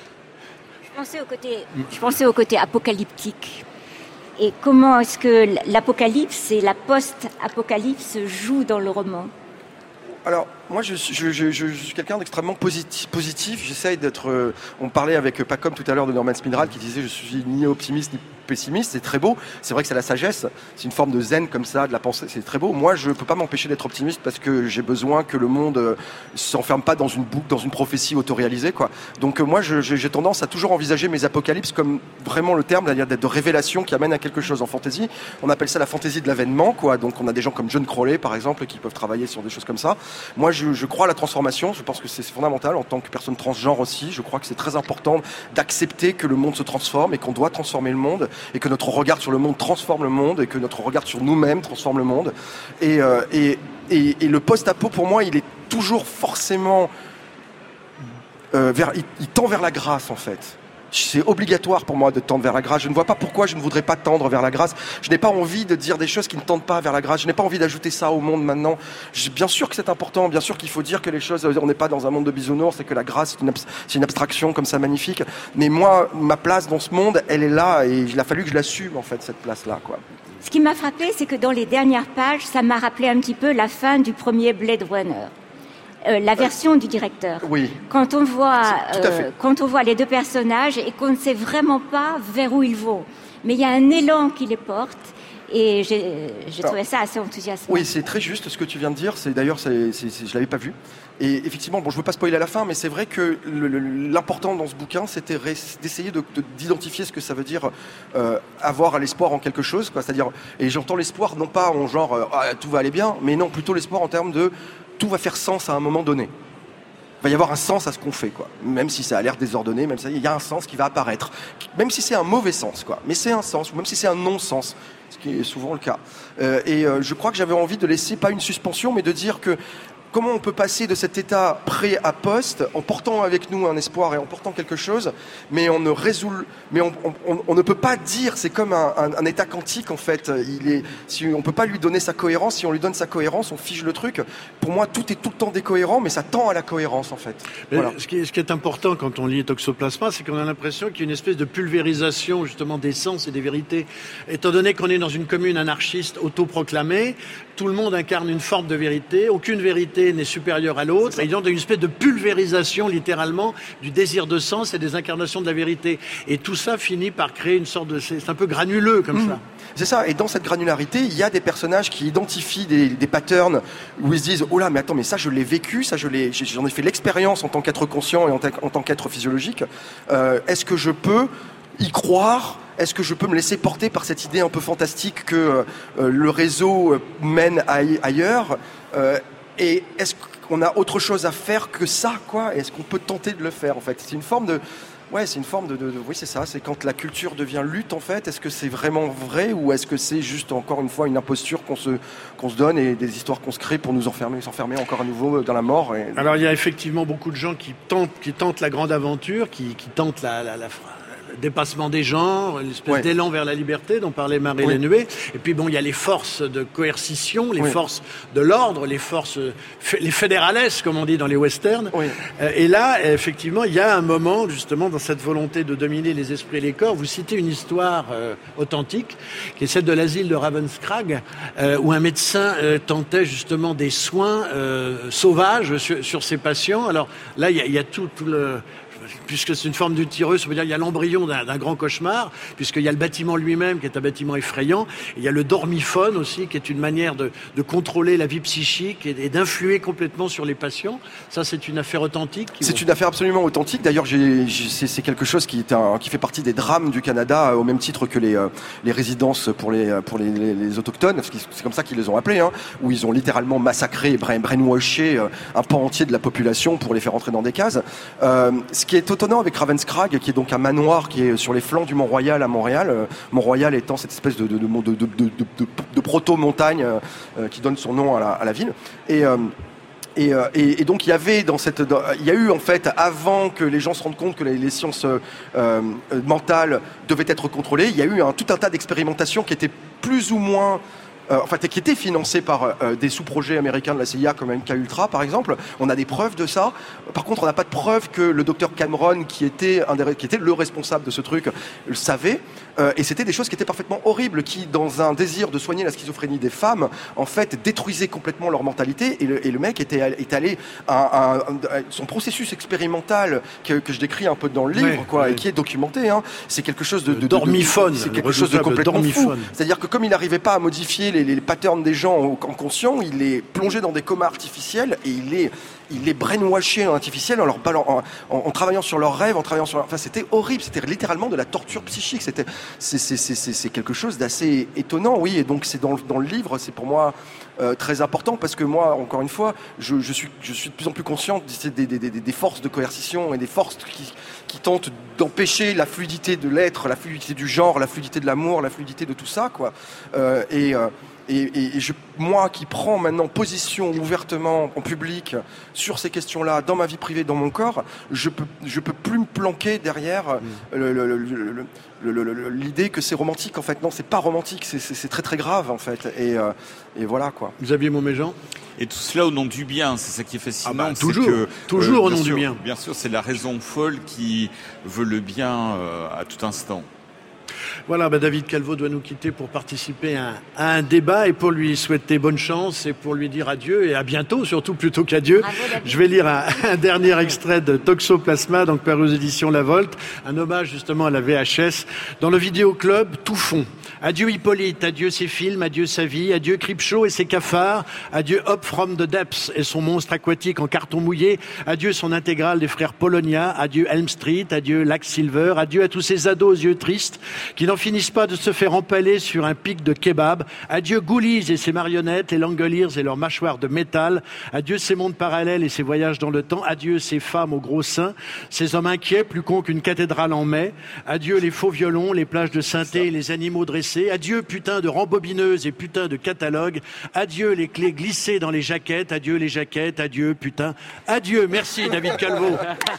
Je pensais au côté, je pensais au côté apocalyptique. Et comment est-ce que l'apocalypse et la post-apocalypse jouent dans le roman ? Alors, moi, je, je, je, je suis quelqu'un d'extrêmement positif. positif. J'essaye d'être... Euh, on parlait avec Pacom tout à l'heure de Norman Spinrad qui disait « Je suis ni optimiste ni pessimiste ». C'est très beau. C'est vrai que c'est la sagesse. C'est une forme de zen comme ça, de la pensée. C'est très beau. Moi, je ne peux pas m'empêcher d'être optimiste parce que j'ai besoin que le monde euh, s'enferme pas dans une boucle, dans une prophétie autoréalisée, quoi. Donc, euh, moi, je, j'ai tendance à toujours envisager mes apocalypses comme vraiment le terme, c'est-à-dire d'être de révélation qui amène à quelque chose en fantaisie. On appelle ça la fantaisie de l'avènement, quoi. Donc, on a des gens comme John Crowley, par exemple, qui peuvent travailler sur des choses comme ça. Moi, je, je crois à la transformation. Je pense que c'est fondamental en tant que personne transgenre aussi. Je crois que c'est très important d'accepter que le monde se transforme et qu'on doit transformer le monde et que notre regard sur le monde transforme le monde et que notre regard sur nous-mêmes transforme le monde. Et, euh, et, et, et le post-apo, pour moi, il est toujours forcément euh, vers, il, il tend vers la grâce, en fait. C'est obligatoire pour moi de tendre vers la grâce. Je ne vois pas pourquoi je ne voudrais pas tendre vers la grâce. Je n'ai pas envie de dire des choses qui ne tendent pas vers la grâce. Je n'ai pas envie d'ajouter ça au monde maintenant. Je, bien sûr que c'est important. Bien sûr qu'il faut dire que les choses, on n'est pas dans un monde de bisounours et que la grâce, c'est une, abs- c'est une abstraction comme ça magnifique. Mais moi, ma place dans ce monde, elle est là et il a fallu que je l'assume, en fait, cette place-là, quoi. Ce qui m'a frappé, c'est que dans les dernières pages, ça m'a rappelé un petit peu la fin du premier Blade Runner. Euh, la version euh, du directeur. Oui. Quand on voit, euh, quand on voit les deux personnages et qu'on ne sait vraiment pas vers où ils vont, mais il y a un élan qui les porte. Et j'ai, j'ai trouvé ça assez enthousiassant. Oui, c'est très juste ce que tu viens de dire. C'est d'ailleurs, c'est, c'est, c'est, je l'avais pas vu. Et effectivement, bon, je veux pas spoiler à la fin, mais c'est vrai que le, le, l'important dans ce bouquin, c'était ré, d'essayer de, de, d'identifier ce que ça veut dire euh, avoir l'espoir en quelque chose, quoi. C'est-à-dire, et j'entends l'espoir non pas en genre euh, ah, tout va aller bien, mais non, plutôt l'espoir en termes de tout va faire sens à un moment donné. Il va y avoir un sens à ce qu'on fait, quoi. Même si ça a l'air désordonné, même si il y a un sens qui va apparaître, même si c'est un mauvais sens, quoi. Mais c'est un sens, ou même si c'est un non-sens, ce qui est souvent le cas. Euh, et euh, je crois que j'avais envie de laisser pas une suspension, mais de dire que comment on peut passer de cet état pré à post en portant avec nous un espoir et en portant quelque chose, mais on ne résout, mais on, on, on ne peut pas dire, c'est comme un, un, un état quantique en fait. Il est, si on peut pas lui donner sa cohérence, si on lui donne sa cohérence, on fige le truc. Pour moi, tout est tout le temps décohérent, mais ça tend à la cohérence en fait. Voilà. Ce, qui est, ce qui est important quand on lit Toxoplasma, c'est qu'on a l'impression qu'il y a une espèce de pulvérisation justement des sens et des vérités. Étant donné qu'on est dans une commune anarchiste autoproclamée, tout le monde incarne une forme de vérité, aucune vérité n'est supérieure à l'autre, et il y a une espèce de pulvérisation littéralement du désir de sens et des incarnations de la vérité. Et tout ça finit par créer une sorte de... C'est un peu granuleux comme mmh. ça. C'est ça, et dans cette granularité, il y a des personnages qui identifient des, des patterns où ils se disent « Oh là, mais attends, mais ça je l'ai vécu, ça je l'ai, j'en ai fait l'expérience en tant qu'être conscient et en, en tant qu'être physiologique. Euh, est-ce que je peux y croire ? Est-ce que je peux me laisser porter par cette idée un peu fantastique que euh, le réseau mène ailleurs euh, et est-ce qu'on a autre chose à faire que ça, quoi ? Est-ce qu'on peut tenter de le faire, en fait ? C'est une forme de... Ouais, c'est une forme de, de, de... Oui, c'est ça. C'est quand la culture devient lutte, en fait. Est-ce que c'est vraiment vrai ou est-ce que c'est juste, encore une fois, une imposture qu'on se, qu'on se donne et des histoires qu'on se crée pour nous enfermer, s'enfermer encore à nouveau dans la mort et... Alors, il y a effectivement beaucoup de gens qui tentent, qui tentent la grande aventure, qui, qui tentent la... la, la... dépassement des genres, une espèce ouais. d'élan vers la liberté dont parlait Marie-Hélène Huet. Et puis bon, il y a les forces de coercition, les oui. forces de l'ordre, les forces, les fédérales, comme on dit dans les westerns. Oui. Et là, effectivement, il y a un moment, justement, dans cette volonté de dominer les esprits et les corps. Vous citez une histoire euh, authentique, qui est celle de l'asile de Ravenskrag, euh, où un médecin euh, tentait justement des soins euh, sauvages sur, sur ses patients. Alors là, il y a, il y a tout, tout le... puisque c'est une forme d'utérus, ça veut dire qu'il y a l'embryon d'un, d'un grand cauchemar, puisqu'il y a le bâtiment lui-même qui est un bâtiment effrayant, et il y a le dormiphone aussi, qui est une manière de, de contrôler la vie psychique et, et d'influer complètement sur les patients. Ça, c'est une affaire authentique. C'est une affaire absolument authentique. D'ailleurs, j'ai, j'ai, c'est, c'est quelque chose qui, est un, qui fait partie des drames du Canada, au même titre que les, euh, les résidences pour les, pour les, les, les autochtones, parce que c'est comme ça qu'ils les ont appelés, hein, où ils ont littéralement massacré, brainwashé euh, un pan entier de la population pour les faire entrer dans des cases. Euh, ce qui est étonnant avec Ravenskrag, qui est donc un manoir qui est sur les flancs du Mont-Royal à Montréal, euh, Mont-Royal étant cette espèce de, de, de, de, de, de, de, de proto-montagne euh, qui donne son nom à la, à la ville. Et, euh, et, euh, et, et donc il y avait dans cette, dans, il y a eu en fait, avant que les gens se rendent compte que les, les sciences euh, mentales devaient être contrôlées, il y a eu un, tout un tas d'expérimentations qui étaient plus ou moins Euh, enfin, qui était financé par euh, des sous-projets américains de la C I A comme M K Ultra par exemple. On a des preuves de ça. Par contre, on n'a pas de preuves que le docteur Cameron, qui était, un des, qui était le responsable de ce truc, le savait. Euh, et c'était des choses qui étaient parfaitement horribles, qui, dans un désir de soigner la schizophrénie des femmes, en fait, détruisaient complètement leur mentalité. Et le, et le mec était, est allé à, à, à son processus expérimental que, que je décris un peu dans le livre, ouais, quoi, ouais. et qui est documenté. Hein. C'est quelque chose de, de, de dormiphone. De, c'est quelque chose de complètement fou. C'est-à-dire que comme il n'arrivait pas à modifier les, les patterns des gens en, en conscient, il est plongé dans des comas artificiels et il est il est brainwashé en artificiel en, leur ballant, en, en, en travaillant sur leurs rêves, en travaillant sur leur... Enfin, c'était horrible, c'était littéralement de la torture psychique. C'était, c'est, c'est, c'est, c'est, c'est quelque chose d'assez étonnant, oui. Et donc, c'est dans, dans le livre, c'est pour moi euh, très important parce que moi, encore une fois, je, je, suis, je suis de plus en plus conscient des, des, des, des forces de coercition et des forces qui, qui tentent d'empêcher la fluidité de l'être, la fluidité du genre, la fluidité de l'amour, la fluidité de tout ça, quoi. Euh, et... Euh, Et, et, et je, moi qui prends maintenant position ouvertement en public sur ces questions-là, dans ma vie privée, dans mon corps, je peux, je peux plus me planquer derrière mmh. le, le, le, le, le, le, l'idée que c'est romantique. En fait, non, c'est pas romantique, c'est, c'est, c'est très très grave en fait. Et, euh, et voilà quoi. Xavier Mauméjean. Et tout cela au nom du bien, c'est ça qui est fascinant. Ah bah, toujours, que, toujours euh, au nom sûr, du bien. Bien sûr, c'est la raison folle qui veut le bien euh, à tout instant. Voilà, bah David Calvo doit nous quitter pour participer à un, à un débat et pour lui souhaiter bonne chance et pour lui dire adieu et à bientôt, surtout plutôt qu'adieu. Bravo, je vais lire un, un dernier extrait de Toxoplasma, donc paru aux éditions La Volte, un hommage justement à la V H S. Dans le vidéoclub, tout fond. Adieu Hippolyte, adieu ses films, adieu sa vie, adieu Creepshow et ses cafards, adieu Up From The Depths et son monstre aquatique en carton mouillé, adieu son intégrale des frères Polonia, adieu Elm Street, adieu Lac Silver, adieu à tous ces ados aux yeux tristes qui qui n'en finissent pas de se faire empaler sur un pic de kebab. Adieu Goulies et ses marionnettes, les Langoliers et leurs mâchoires de métal. Adieu ces mondes parallèles et ces voyages dans le temps. Adieu ces femmes aux gros seins, ces hommes inquiets, plus cons qu'une cathédrale en mai. Adieu les faux violons, les plages de synthé et les animaux dressés. Adieu putain de rembobineuses et putain de catalogues. Adieu les clés glissées dans les jaquettes. Adieu les jaquettes. Adieu putain. Adieu. Merci David Calvo.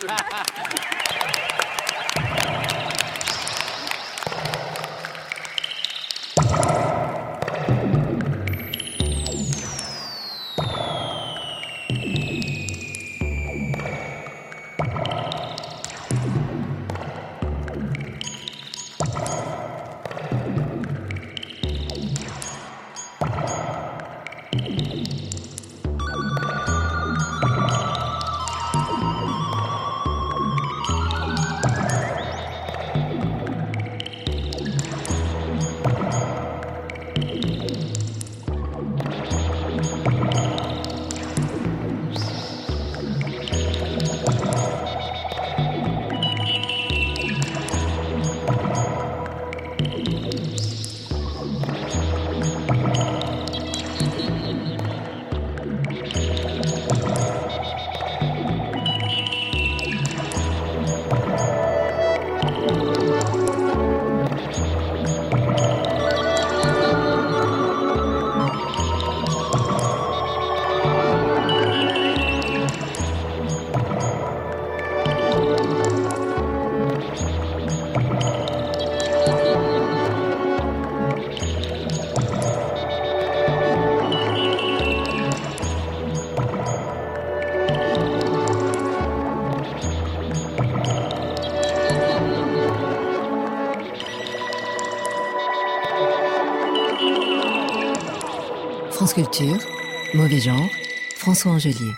France Culture, Mauvais Genre, François Angelier.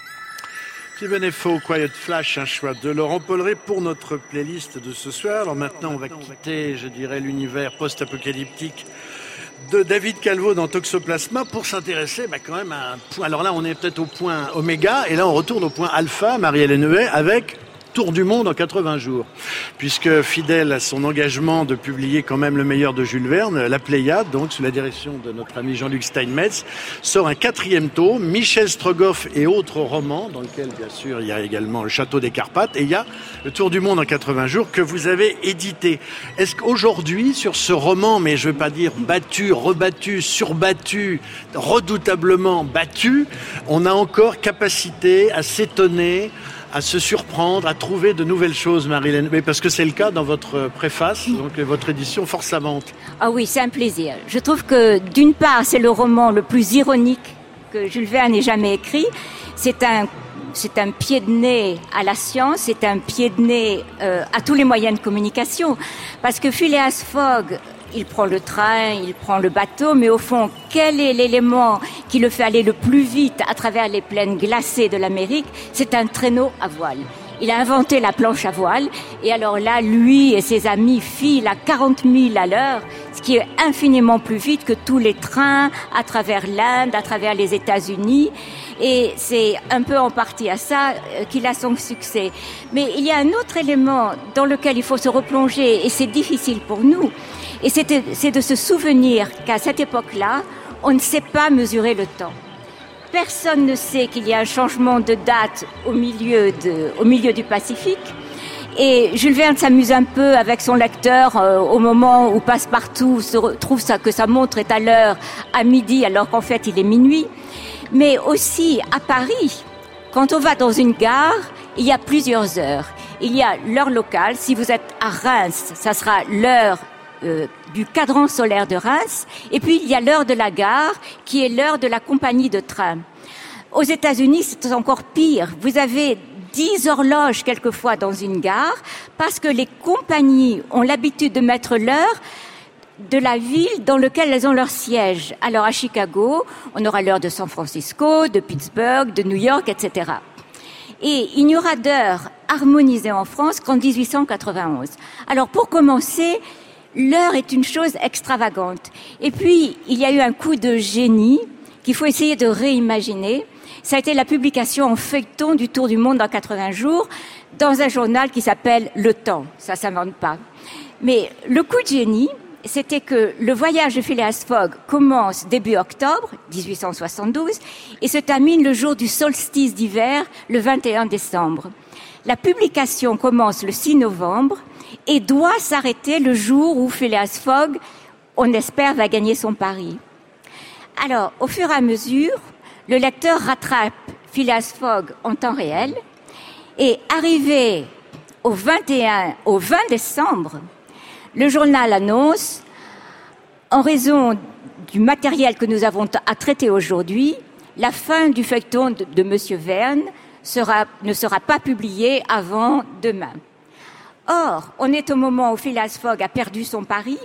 Steven F O, Quiet Flash, un choix de Laurent Polleret pour notre playlist de ce soir. Alors maintenant, on va quitter, je dirais, l'univers post-apocalyptique de David Calvo dans Toxoplasma pour s'intéresser bah, quand même à un point. Alors là, on est peut-être au point oméga, et là, on retourne au point alpha, Marie-Hélène Huet, avec Tour du monde en quatre-vingts jours. Puisque fidèle à son engagement de publier quand même le meilleur de Jules Verne, la Pléiade, donc sous la direction de notre ami Jean-Luc Steinmetz, sort un quatrième tome, Michel Strogoff et autres romans, dans lequel bien sûr il y a également le Château des Carpates, et il y a le Tour du monde en quatre-vingts jours que vous avez édité. Est-ce qu'aujourd'hui, sur ce roman, mais je ne veux pas dire battu, rebattu, surbattu, redoutablement battu, on a encore capacité à s'étonner, à se surprendre, à trouver de nouvelles choses, Marie-Hélène, mais parce que c'est le cas dans votre préface, donc votre édition Force Savante. Ah oui, c'est un plaisir. Je trouve que d'une part, c'est le roman le plus ironique que Jules Verne ait jamais écrit. C'est un, c'est un pied de nez à la science, c'est un pied de nez euh, à tous les moyens de communication, parce que Phileas Fogg, il prend le train, il prend le bateau, mais au fond, quel est l'élément qui le fait aller le plus vite à travers les plaines glacées de l'Amérique? C'est un traîneau à voile. Il a inventé la planche à voile, et alors là, lui et ses amis filent à quarante mille à l'heure, ce qui est infiniment plus vite que tous les trains à travers l'Inde, à travers les États-Unis, et c'est un peu en partie à ça qu'il a son succès. Mais il y a un autre élément dans lequel il faut se replonger, et c'est difficile pour nous, et c'est de, c'est de se souvenir qu'à cette époque-là, on ne sait pas mesurer le temps. Personne ne sait qu'il y a un changement de date au milieu, de, au milieu du Pacifique. Et Jules Verne s'amuse un peu avec son lecteur euh, au moment où Passepartout se retrouve ça, que sa montre est à l'heure à midi alors qu'en fait il est minuit. Mais aussi à Paris, quand on va dans une gare, il y a plusieurs heures. Il y a l'heure locale. Si vous êtes à Reims, ça sera l'heure Euh, du cadran solaire de Reims, et puis il y a l'heure de la gare qui est l'heure de la compagnie de train. Aux États-Unis, c'est encore pire. Vous avez dix horloges quelquefois dans une gare parce que les compagnies ont l'habitude de mettre l'heure de la ville dans laquelle elles ont leur siège. Alors à Chicago, on aura l'heure de San Francisco, de Pittsburgh, de New York, et cetera. Et il n'y aura d'heure harmonisée en France qu'en dix-huit cent quatre-vingt-onze. Alors pour commencer, l'heure est une chose extravagante. Et puis, il y a eu un coup de génie qu'il faut essayer de réimaginer. Ça a été la publication en feuilleton du Tour du monde en quatre-vingts jours dans un journal qui s'appelle Le Temps. Ça ne s'invente pas. Mais le coup de génie, c'était que le voyage de Phileas Fogg commence début octobre dix-huit cent soixante-douze et se termine le jour du solstice d'hiver, le vingt et un décembre. La publication commence le six novembre et doit s'arrêter le jour où Phileas Fogg, on espère, va gagner son pari. Alors, au fur et à mesure, le lecteur rattrape Phileas Fogg en temps réel et arrivé au vingt et un, au vingt décembre, le journal annonce, en raison du matériel que nous avons à traiter aujourd'hui, la fin du feuilleton de, de Monsieur Verne sera, ne sera pas publiée avant demain. Or, on est au moment où Phileas Fogg a perdu son pari,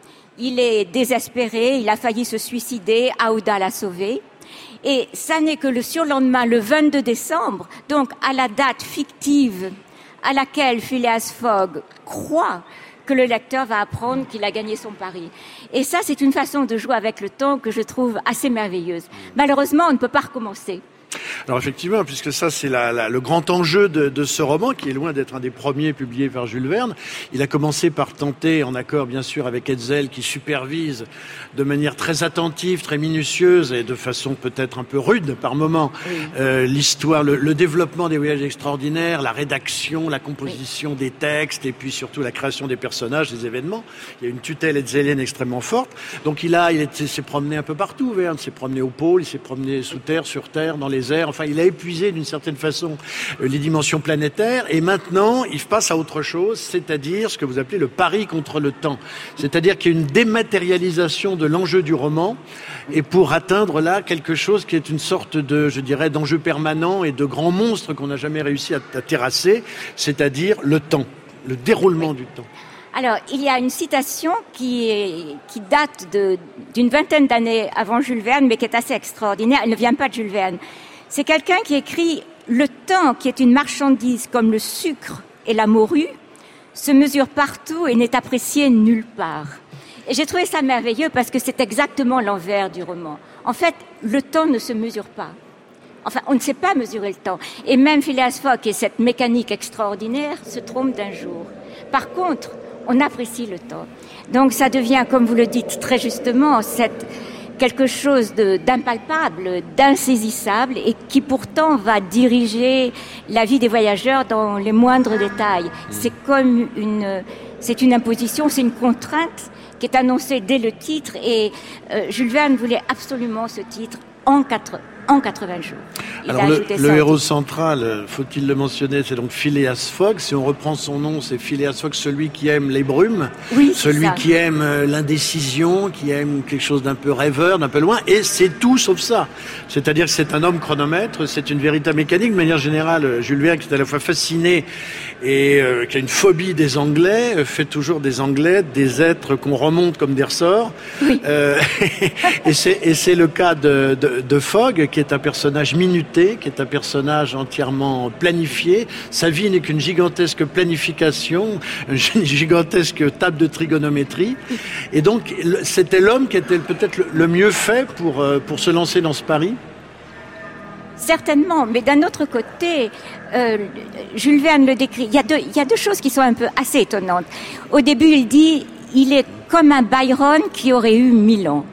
il est désespéré, il a failli se suicider, Aouda l'a sauvé, et ça n'est que le surlendemain, le vingt-deux décembre, donc à la date fictive à laquelle Phileas Fogg croit que le lecteur va apprendre qu'il a gagné son pari. Et ça, c'est une façon de jouer avec le temps que je trouve assez merveilleuse. Malheureusement, on ne peut pas recommencer. Alors effectivement, puisque ça c'est la, la, le grand enjeu de, de ce roman, qui est loin d'être un des premiers publiés par Jules Verne. Il a commencé par tenter, en accord bien sûr avec Hetzel, qui supervise de manière très attentive, très minutieuse et de façon peut-être un peu rude par moments, oui. euh, l'histoire, le, le développement des voyages extraordinaires, la rédaction, la composition oui. des textes et puis surtout la création des personnages, des événements. Il y a une tutelle hetzelienne extrêmement forte. Donc il a, il était, s'est promené un peu partout, Verne s'est promené au pôle, il s'est promené sous terre, sur terre, dans les airs. Enfin, il a épuisé d'une certaine façon les dimensions planétaires et maintenant, il passe à autre chose, c'est-à-dire ce que vous appelez le pari contre le temps. C'est-à-dire qu'il y a une dématérialisation de l'enjeu du roman et pour atteindre là quelque chose qui est une sorte de, je dirais, d'enjeu permanent et de grand monstre qu'on n'a jamais réussi à, à terrasser, c'est-à-dire le temps, le déroulement oui. du temps. Alors, il y a une citation qui, est, qui date de, d'une vingtaine d'années avant Jules Verne, mais qui est assez extraordinaire. Elle ne vient pas de Jules Verne. C'est quelqu'un qui écrit « Le temps, qui est une marchandise comme le sucre et la morue, se mesure partout et n'est apprécié nulle part. » Et j'ai trouvé ça merveilleux parce que c'est exactement l'envers du roman. En fait, le temps ne se mesure pas. Enfin, on ne sait pas mesurer le temps. Et même Phileas Fogg, qui est cette mécanique extraordinaire, se trompe d'un jour. Par contre, on apprécie le temps. Donc ça devient, comme vous le dites très justement, cette... quelque chose de, d'impalpable, d'insaisissable et qui pourtant va diriger la vie des voyageurs dans les moindres détails. C'est comme une, c'est une imposition, c'est une contrainte qui est annoncée dès le titre et euh, Jules Verne voulait absolument ce titre en quatre en quatre-vingts jours. Il Alors le, le héros central, faut-il le mentionner, c'est donc Phileas Fogg. Si on reprend son nom, c'est Phileas Fogg, celui qui aime les brumes, oui, celui qui aime l'indécision, qui aime quelque chose d'un peu rêveur, d'un peu loin, et c'est tout sauf ça. C'est-à-dire que c'est un homme chronomètre, c'est une véritable mécanique. De manière générale, Jules Verne, qui est à la fois fasciné et euh, qui a une phobie des Anglais, euh, fait toujours des Anglais des êtres qu'on remonte comme des ressorts. Oui. Euh, et, c'est, et c'est le cas de, de, de Fogg, qui est un personnage minuté, qui est un personnage entièrement planifié. Sa vie n'est qu'une gigantesque planification, une gigantesque table de trigonométrie. Et donc, c'était l'homme qui était peut-être le mieux fait pour, pour se lancer dans ce pari. Certainement, mais d'un autre côté, euh, Jules Verne le décrit. Il y a deux, il y a deux choses qui sont un peu assez étonnantes. Au début, il dit, il est comme un Byron qui aurait eu mille ans.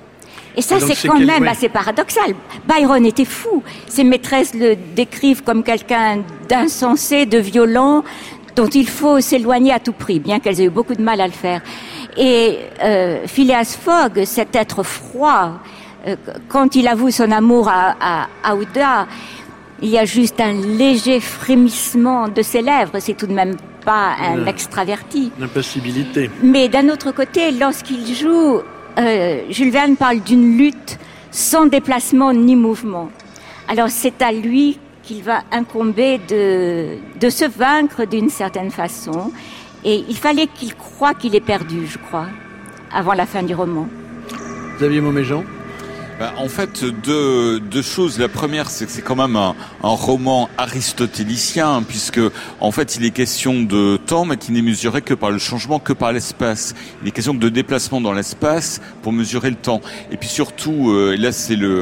Et ça, c'est, c'est quand même assez paradoxal. Byron était fou. Ses maîtresses le décrivent comme quelqu'un d'insensé, de violent, dont il faut s'éloigner à tout prix, bien qu'elles aient eu beaucoup de mal à le faire. Et euh, Phileas Fogg, cet être froid, euh, quand il avoue son amour à, à Aouda, il y a juste un léger frémissement de ses lèvres. C'est tout de même pas un euh, extraverti. L'impassibilité. Mais d'un autre côté, lorsqu'il joue... Euh, Jules Verne parle d'une lutte sans déplacement ni mouvement. Alors c'est à lui qu'il va incomber de, de se vaincre d'une certaine façon. Et il fallait qu'il croie qu'il est perdu, je crois, avant la fin du roman. Xavier Mauméjean ? Ben, en fait, deux, deux choses. La première, c'est que c'est quand même un, un roman aristotélicien, hein, puisque en fait, il est question de temps, mais qui n'est mesuré que par le changement, que par l'espace. Il est question de déplacement dans l'espace pour mesurer le temps. Et puis surtout, euh, là, c'est le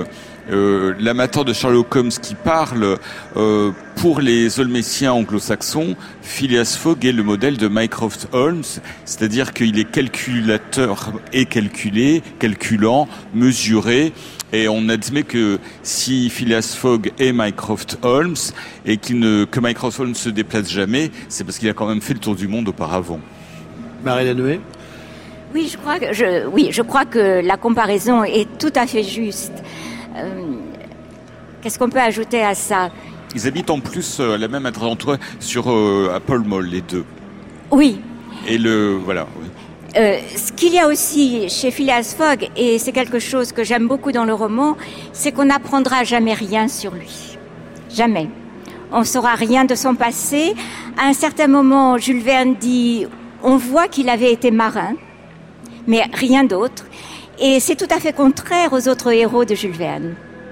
euh, l'amateur de Sherlock Holmes qui parle, euh, pour les Holmésiens anglo-saxons, Phileas Fogg est le modèle de Mycroft Holmes, c'est-à-dire qu'il est calculateur et calculé, calculant, mesuré. Et on admet que si Phileas Fogg est Mycroft Holmes et qu'il ne, que Mycroft Holmes ne se déplace jamais, c'est parce qu'il a quand même fait le tour du monde auparavant. Marie-Hélène Huet ? Oui, je crois que je, oui, je crois que la comparaison est tout à fait juste. Euh, qu'est-ce qu'on peut ajouter à ça ? Ils habitent en plus à la même adresse entre eux sur euh, à Pall Mall, les deux. Oui. Et le voilà. Oui. Euh, ce qu'il y a aussi chez Phileas Fogg, et c'est quelque chose que j'aime beaucoup dans le roman, c'est qu'on n'apprendra jamais rien sur lui. Jamais. On ne saura rien de son passé. À un certain moment, Jules Verne dit, on voit qu'il avait été marin, mais rien d'autre. Et c'est tout à fait contraire aux autres héros de Jules Verne.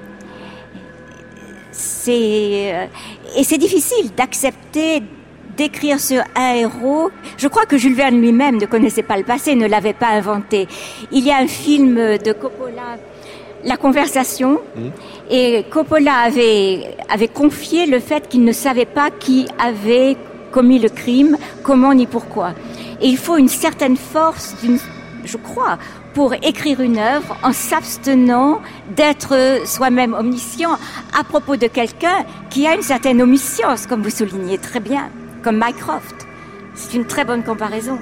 C'est, euh, et c'est difficile d'accepter d'écrire sur un héros. Je crois que Jules Verne lui-même ne connaissait pas le passé, ne l'avait pas inventé. Il y a un film de Coppola, La Conversation, mmh. et Coppola avait, avait confié le fait qu'il ne savait pas qui avait commis le crime, comment ni pourquoi. Et il faut une certaine force, d'une, je crois, pour écrire une œuvre en s'abstenant d'être soi-même omniscient à propos de quelqu'un qui a une certaine omniscience, comme vous soulignez très bien, comme Mycroft. C'est une très bonne comparaison.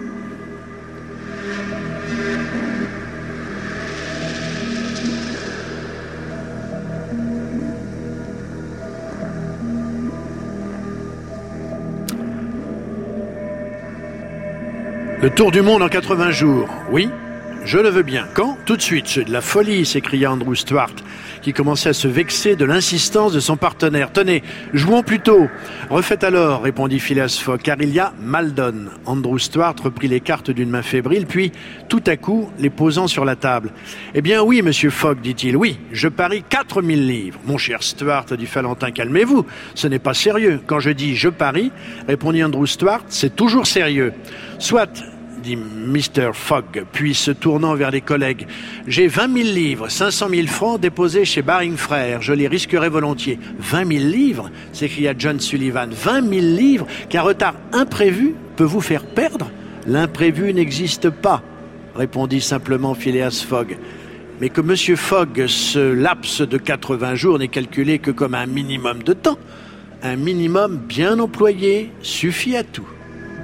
Le tour du monde en quatre-vingts jours, oui, je le veux bien. Quand ? Tout de suite, c'est de la folie, s'écria Andrew Stuart, qui commençait à se vexer de l'insistance de son partenaire. Tenez, jouons plutôt. Refaites alors, répondit Phileas Fogg, car il y a mal donne. Andrew Stuart reprit les cartes d'une main fébrile, puis, tout à coup, les posant sur la table. Eh bien oui, monsieur Fogg, dit-il, oui, je parie quatre mille livres. Mon cher Stuart, dit Valentin, calmez-vous, ce n'est pas sérieux. Quand je dis je parie, répondit Andrew Stuart, c'est toujours sérieux. Soit, dit mister Fogg, puis se tournant vers les collègues. J'ai vingt mille livres, cinq cent mille francs déposés chez Baring Frères. Je les risquerais volontiers. vingt mille livres, s'écria John Sullivan. vingt mille livres, qu'un retard imprévu peut vous faire perdre ? L'imprévu n'existe pas, répondit simplement Phileas Fogg. Mais que monsieur Fogg, ce laps de quatre-vingts jours n'est calculé que comme un minimum de temps. Un minimum bien employé suffit à tout.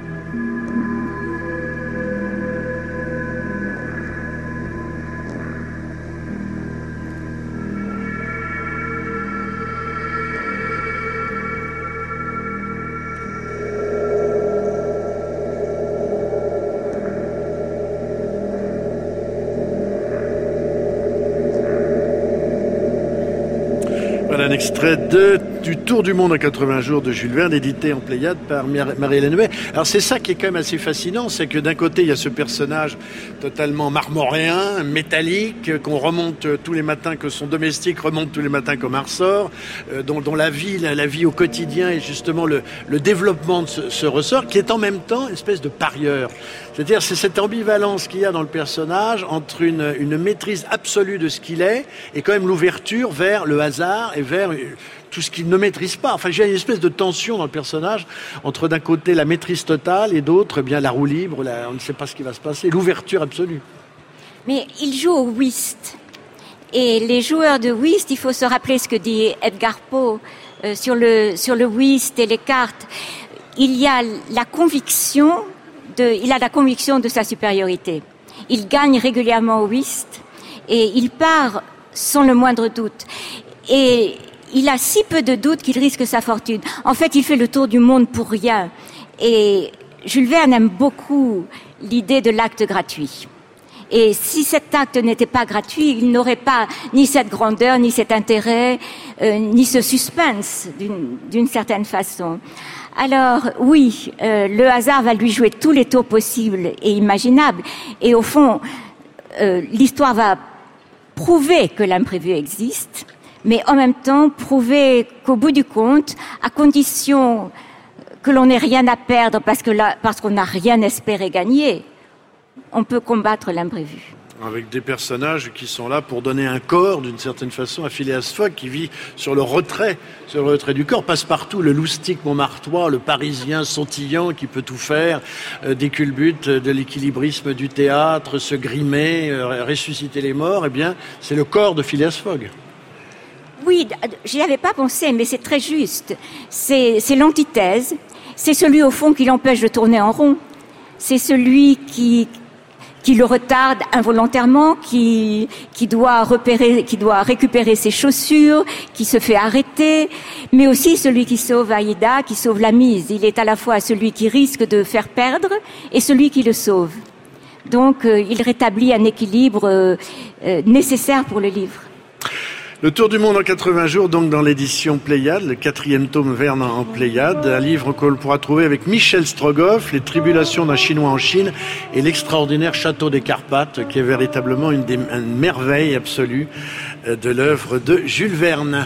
Un extrait de, du Tour du monde en quatre-vingts jours de Jules Verne, édité en Pléiade par Marie-Hélène Huet. Alors c'est ça qui est quand même assez fascinant, c'est que d'un côté il y a ce personnage totalement marmoréen, métallique, qu'on remonte tous les matins, que son domestique remonte tous les matins comme un ressort, euh, dont, dont la vie, la, la vie au quotidien et justement le, le développement de ce, ce ressort, qui est en même temps une espèce de parieur. C'est-à-dire c'est cette ambivalence qu'il y a dans le personnage entre une, une maîtrise absolue de ce qu'il est et quand même l'ouverture vers le hasard et vers tout ce qu'il ne maîtrise pas. Enfin, il y a une espèce de tension dans le personnage entre d'un côté la maîtrise totale et d'autre, eh bien la roue libre, la, on ne sait pas ce qui va se passer, l'ouverture absolue. Mais il joue au whist. Et les joueurs de whist, il faut se rappeler ce que dit Edgar Poe euh, sur le sur le whist et les cartes. Il y a la conviction de, il a la conviction de sa supériorité. Il gagne régulièrement au whist et il part sans le moindre doute. Et il a si peu de doute qu'il risque sa fortune. En fait, il fait le tour du monde pour rien. Et Jules Verne aime beaucoup l'idée de l'acte gratuit. Et si cet acte n'était pas gratuit, il n'aurait pas ni cette grandeur, ni cet intérêt, euh, ni ce suspense, d'une, d'une certaine façon. Alors, oui, euh, le hasard va lui jouer tous les tours possibles et imaginables. Et au fond, euh, l'histoire va prouver que l'imprévu existe, mais en même temps prouver qu'au bout du compte, à condition que l'on n'ait rien à perdre parce que là, parce qu'on n'a rien espéré gagner, on peut combattre l'imprévu. Avec des personnages qui sont là pour donner un corps, d'une certaine façon, à Phileas Fogg, qui vit sur le retrait, sur le retrait du corps. Passe-partout, le loustic montmartrois, le parisien sautillant qui peut tout faire, euh, des culbutes de l'équilibrisme du théâtre, se grimer, euh, ressusciter les morts. Eh bien, c'est le corps de Phileas Fogg. Oui, j'y avais pas pensé, mais c'est très juste. C'est, c'est l'antithèse. C'est celui, au fond, qui l'empêche de tourner en rond. C'est celui qui... qui le retarde involontairement, qui, qui doit repérer, qui doit récupérer ses chaussures, qui se fait arrêter, mais aussi celui qui sauve Aïda, qui sauve la mise. Il est à la fois celui qui risque de faire perdre et celui qui le sauve. Donc, euh, il rétablit un équilibre euh, euh, nécessaire pour le livre. Le Tour du monde en quatre-vingts jours, donc dans l'édition Pléiade, le quatrième tome Verne en Pléiade, un livre qu'on pourra trouver avec Michel Strogoff, Les tribulations d'un Chinois en Chine et l'extraordinaire Château des Carpates, qui est véritablement une, des, une merveille absolue de l'œuvre de Jules Verne.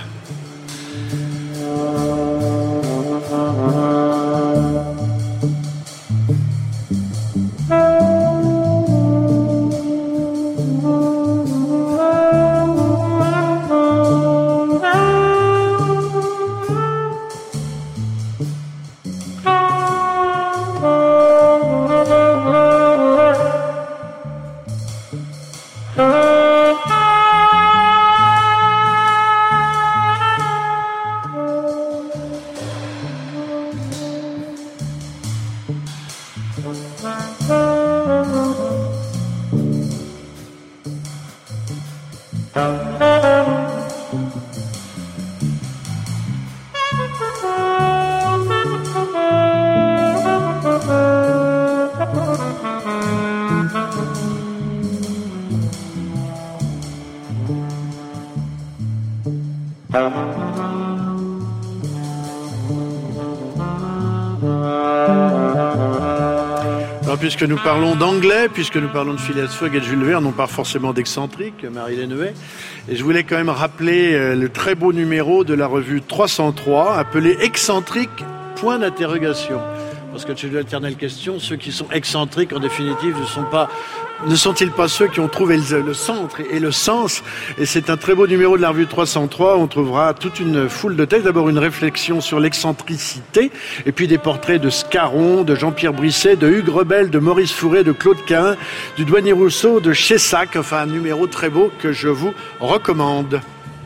Puisque nous parlons d'anglais, puisque nous parlons de Phileas Fogg et de Jules Verne, non pas forcément d'excentrique, Marie-Hélène Huet. Et je voulais quand même rappeler le très beau numéro de la revue trois cent trois, appelé Excentrique, point d'interrogation. Parce que c'est l'éternelle question, ceux qui sont excentriques, en définitive, ne sont pas, ne sont-ils pas ceux qui ont trouvé le, le centre et le sens? Et c'est un très beau numéro de la revue trois cent trois. On trouvera toute une foule de textes. D'abord, une réflexion sur l'excentricité, et puis des portraits de Scarron, de Jean-Pierre Brisset, de Hugues Rebel, de Maurice Fouret, de Claude Cahin, du douanier Rousseau, de Chessac. Enfin, un numéro très beau que je vous recommande.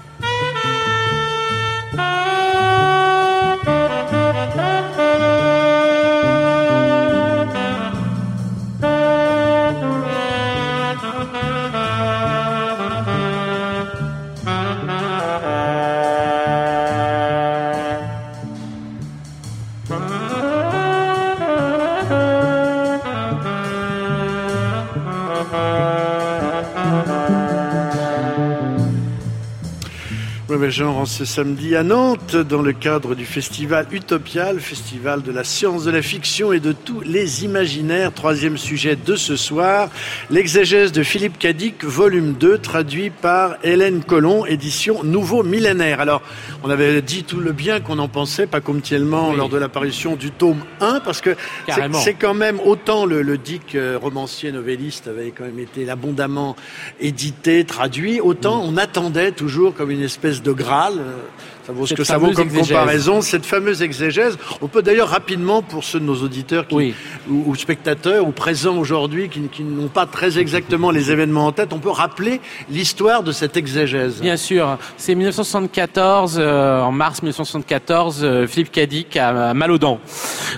Genre, ce samedi à Nantes, dans le cadre du festival Utopia, le festival de la science, de la fiction et de tous les imaginaires. Troisième sujet de ce soir, l'exégèse de Philippe Cadic, volume deux, traduit par Hélène Collomb, édition Nouveau Millénaire. Alors, on avait dit tout le bien qu'on en pensait, pas comme tellement oui. lors de l'apparition du tome un, parce que c'est, c'est quand même autant le, le Dick, euh, romancier, novelliste, avait quand même été abondamment édité, traduit, autant mmh. on attendait toujours comme une espèce de Graal, ça vaut ce que ça vaut comme exégèse. Comparaison, cette fameuse exégèse. On peut d'ailleurs rapidement, pour ceux de nos auditeurs qui, oui. ou, ou spectateurs ou présents aujourd'hui qui, qui n'ont pas très exactement les événements en tête, on peut rappeler l'histoire de cette exégèse. Bien sûr, c'est dix-neuf cent soixante-quatorze, euh, en mars dix-neuf cent soixante-quatorze, euh, Philippe Cadic a mal aux dents.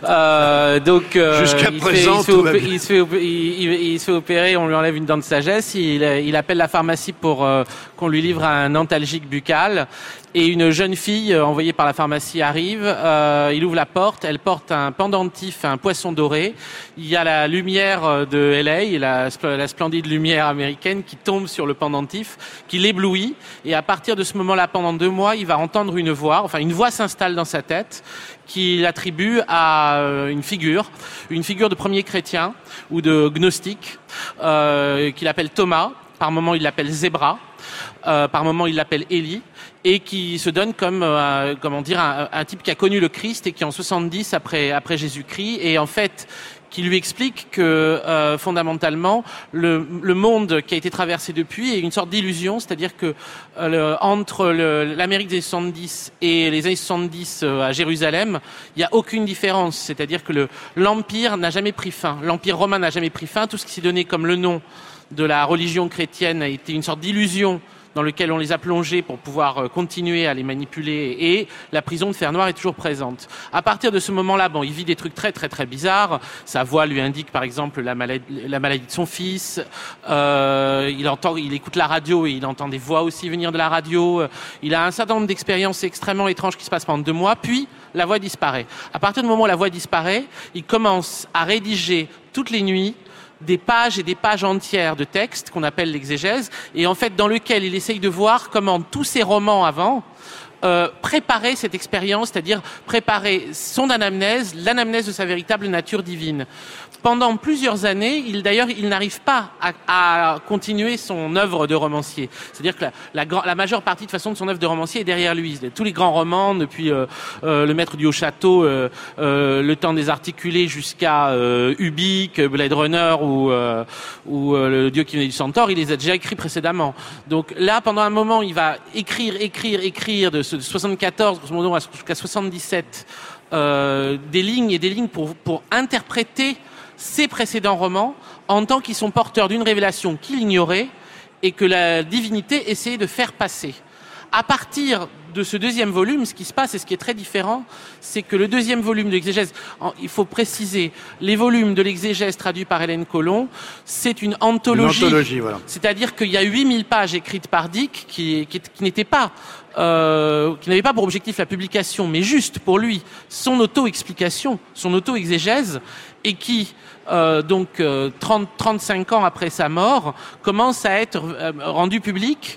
Euh, donc euh, jusqu'à il présent, fait, il, se opé- il, se fait opé- il, il, il se fait opérer, on lui enlève une dent de sagesse, il, il appelle la pharmacie pour euh, qu'on lui livre un antalgique buccal. Et une jeune fille euh, envoyée par la pharmacie arrive, euh, il ouvre la porte, elle porte un pendentif, un poisson doré. Il y a la lumière de L A, la, la splendide lumière américaine qui tombe sur le pendentif, qui l'éblouit. Et à partir de ce moment-là, pendant deux mois, il va entendre une voix, enfin une voix s'installe dans sa tête, qu'il attribue à une figure, une figure de premier chrétien ou de gnostique, euh, qu'il appelle Thomas. Par moment, il l'appelle Zébra. Euh, par moment, il l'appelle Élie. et qui se donne comme euh, comment dire un, un type qui a connu le Christ et qui en soixante-dix après après Jésus-Christ, et en fait qui lui explique que euh, fondamentalement le, le monde qui a été traversé depuis est une sorte d'illusion, c'est-à-dire que euh, le, entre le, l'Amérique des soixante-dix et les années soixante-dix euh, à Jérusalem, il n'y a aucune différence, c'est-à-dire que le, l'empire n'a jamais pris fin, l'empire romain n'a jamais pris fin, tout ce qui s'est donné comme le nom de la religion chrétienne a été une sorte d'illusion dans lequel on les a plongés pour pouvoir continuer à les manipuler, et la prison de fer noir est toujours présente. À partir de ce moment-là, bon, il vit des trucs très très très bizarres. Sa voix lui indique par exemple la maladie, la maladie de son fils. Euh, il entend, il écoute la radio et il entend des voix aussi venir de la radio. Il a un certain nombre d'expériences extrêmement étranges qui se passent pendant deux mois, puis la voix disparaît. À partir du moment où la voix disparaît, il commence à rédiger toutes les nuits des pages et des pages entières de textes qu'on appelle l'exégèse, et en fait dans lequel il essaye de voir comment tous ces romans avant euh, préparaient cette expérience, c'est-à-dire préparer son anamnèse, l'anamnèse de sa véritable nature divine. Pendant plusieurs années, il d'ailleurs, il n'arrive pas à, à continuer son œuvre de romancier. C'est-à-dire que la, la, la majeure partie de façon de son œuvre de romancier est derrière lui. Tous les grands romans, depuis euh, euh, Le Maître du Haut Château, euh, euh, Le Temps des Articulés, jusqu'à euh, Ubik, Blade Runner ou, euh, ou euh, Le Dieu qui venait du Centaure, il les a déjà écrits précédemment. Donc là, pendant un moment, il va écrire, écrire, écrire de, de soixante-quatorze jusqu'à soixante-dix-sept euh, des lignes et des lignes pour, pour interpréter ces précédents romans en tant qu'ils sont porteurs d'une révélation qu'il ignorait et que la divinité essayait de faire passer. À partir de ce deuxième volume, ce qui se passe et ce qui est très différent, c'est que le deuxième volume de l'exégèse, il faut préciser, les volumes de l'exégèse traduits par Hélène Colomb, c'est une anthologie. Une anthologie, voilà. C'est-à-dire qu'il y a huit mille pages écrites par Dick qui, qui, qui n'étaient pas, euh, qui n'avaient pas pour objectif la publication, mais juste pour lui, son auto-explication, son auto-exégèse, et qui, euh, donc, euh, trente, trente-cinq ans après sa mort, commence à être euh, rendu public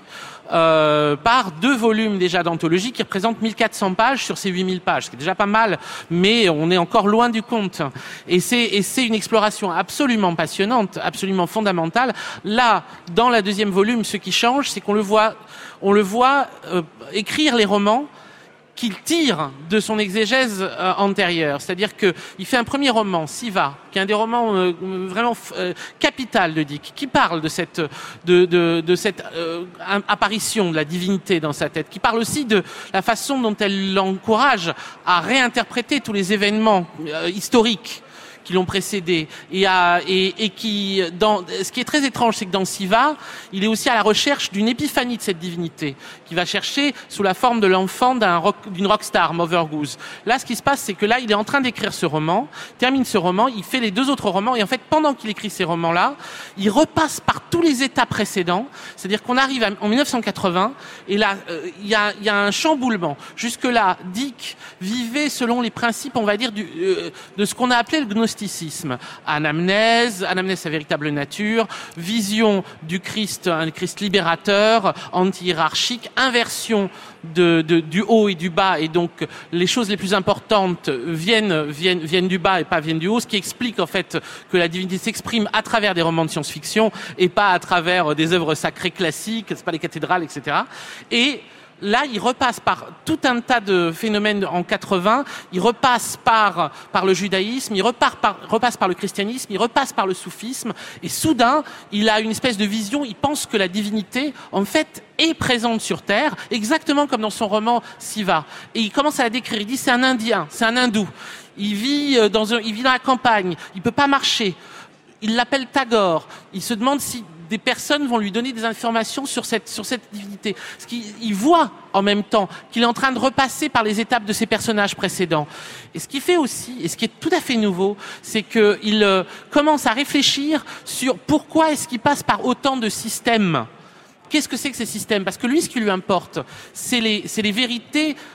Euh, par deux volumes déjà d'anthologie qui représentent mille quatre cents pages sur ces huit mille pages, ce qui est déjà pas mal, mais on est encore loin du compte. Et c'est, et c'est une exploration absolument passionnante, absolument fondamentale. Là, dans la deuxième volume, ce qui change, c'est qu'on le voit, on le voit euh, écrire les romans qu'il tire de son exégèse euh, antérieure. C'est-à-dire que il fait un premier roman, Siva, qui est un des romans euh, vraiment euh, capital de Dick, qui parle de cette de de, de cette euh, apparition de la divinité dans sa tête, qui parle aussi de la façon dont elle l'encourage à réinterpréter tous les événements euh, historiques qui l'ont précédé, et, à, et, et qui, dans, ce qui est très étrange, c'est que dans Siva, il est aussi à la recherche d'une épiphanie de cette divinité, qu'il va chercher sous la forme de l'enfant d'un rock, d'une rockstar, Mother Goose. Là, ce qui se passe, c'est que là, il est en train d'écrire ce roman, termine ce roman, il fait les deux autres romans, et en fait, pendant qu'il écrit ces romans-là, il repasse par tous les états précédents, c'est-à-dire qu'on arrive à, en mille neuf cent quatre-vingts, et là, euh, il y a, il y a un chamboulement. Jusque-là, Dick vivait selon les principes, on va dire, du, euh, de ce qu'on a appelé le gnosticisme. Anamnèse, anamnèse sa véritable nature, vision du Christ, un Christ libérateur, anti-hiérarchique, inversion de, de, du haut et du bas, et donc les choses les plus importantes viennent, viennent, viennent du bas et pas viennent du haut, ce qui explique en fait que la divinité s'exprime à travers des romans de science-fiction et pas à travers des œuvres sacrées classiques, c'est pas les cathédrales, et cetera. Et là, il repasse par tout un tas de phénomènes en quatre-vingts, il repasse par, par le judaïsme, il repart par, repasse par le christianisme, il repasse par le soufisme, et soudain, il a une espèce de vision, il pense que la divinité, en fait, est présente sur Terre, exactement comme dans son roman Siva. Et il commence à la décrire, il dit c'est un Indien, c'est un hindou, il vit dans, un, il vit dans la campagne, il peut pas marcher, il l'appelle Tagore, il se demande si des personnes vont lui donner des informations sur cette, sur cette divinité. Ce qu'il, il voit en même temps qu'il est en train de repasser par les étapes de ses personnages précédents. Et ce qui fait aussi, et ce qui est tout à fait nouveau, c'est qu'il euh, commence à réfléchir sur pourquoi est-ce qu'il passe par autant de systèmes. Qu'est-ce que c'est que ces systèmes ? Parce que lui, ce qui lui importe, c'est les, c'est les vérités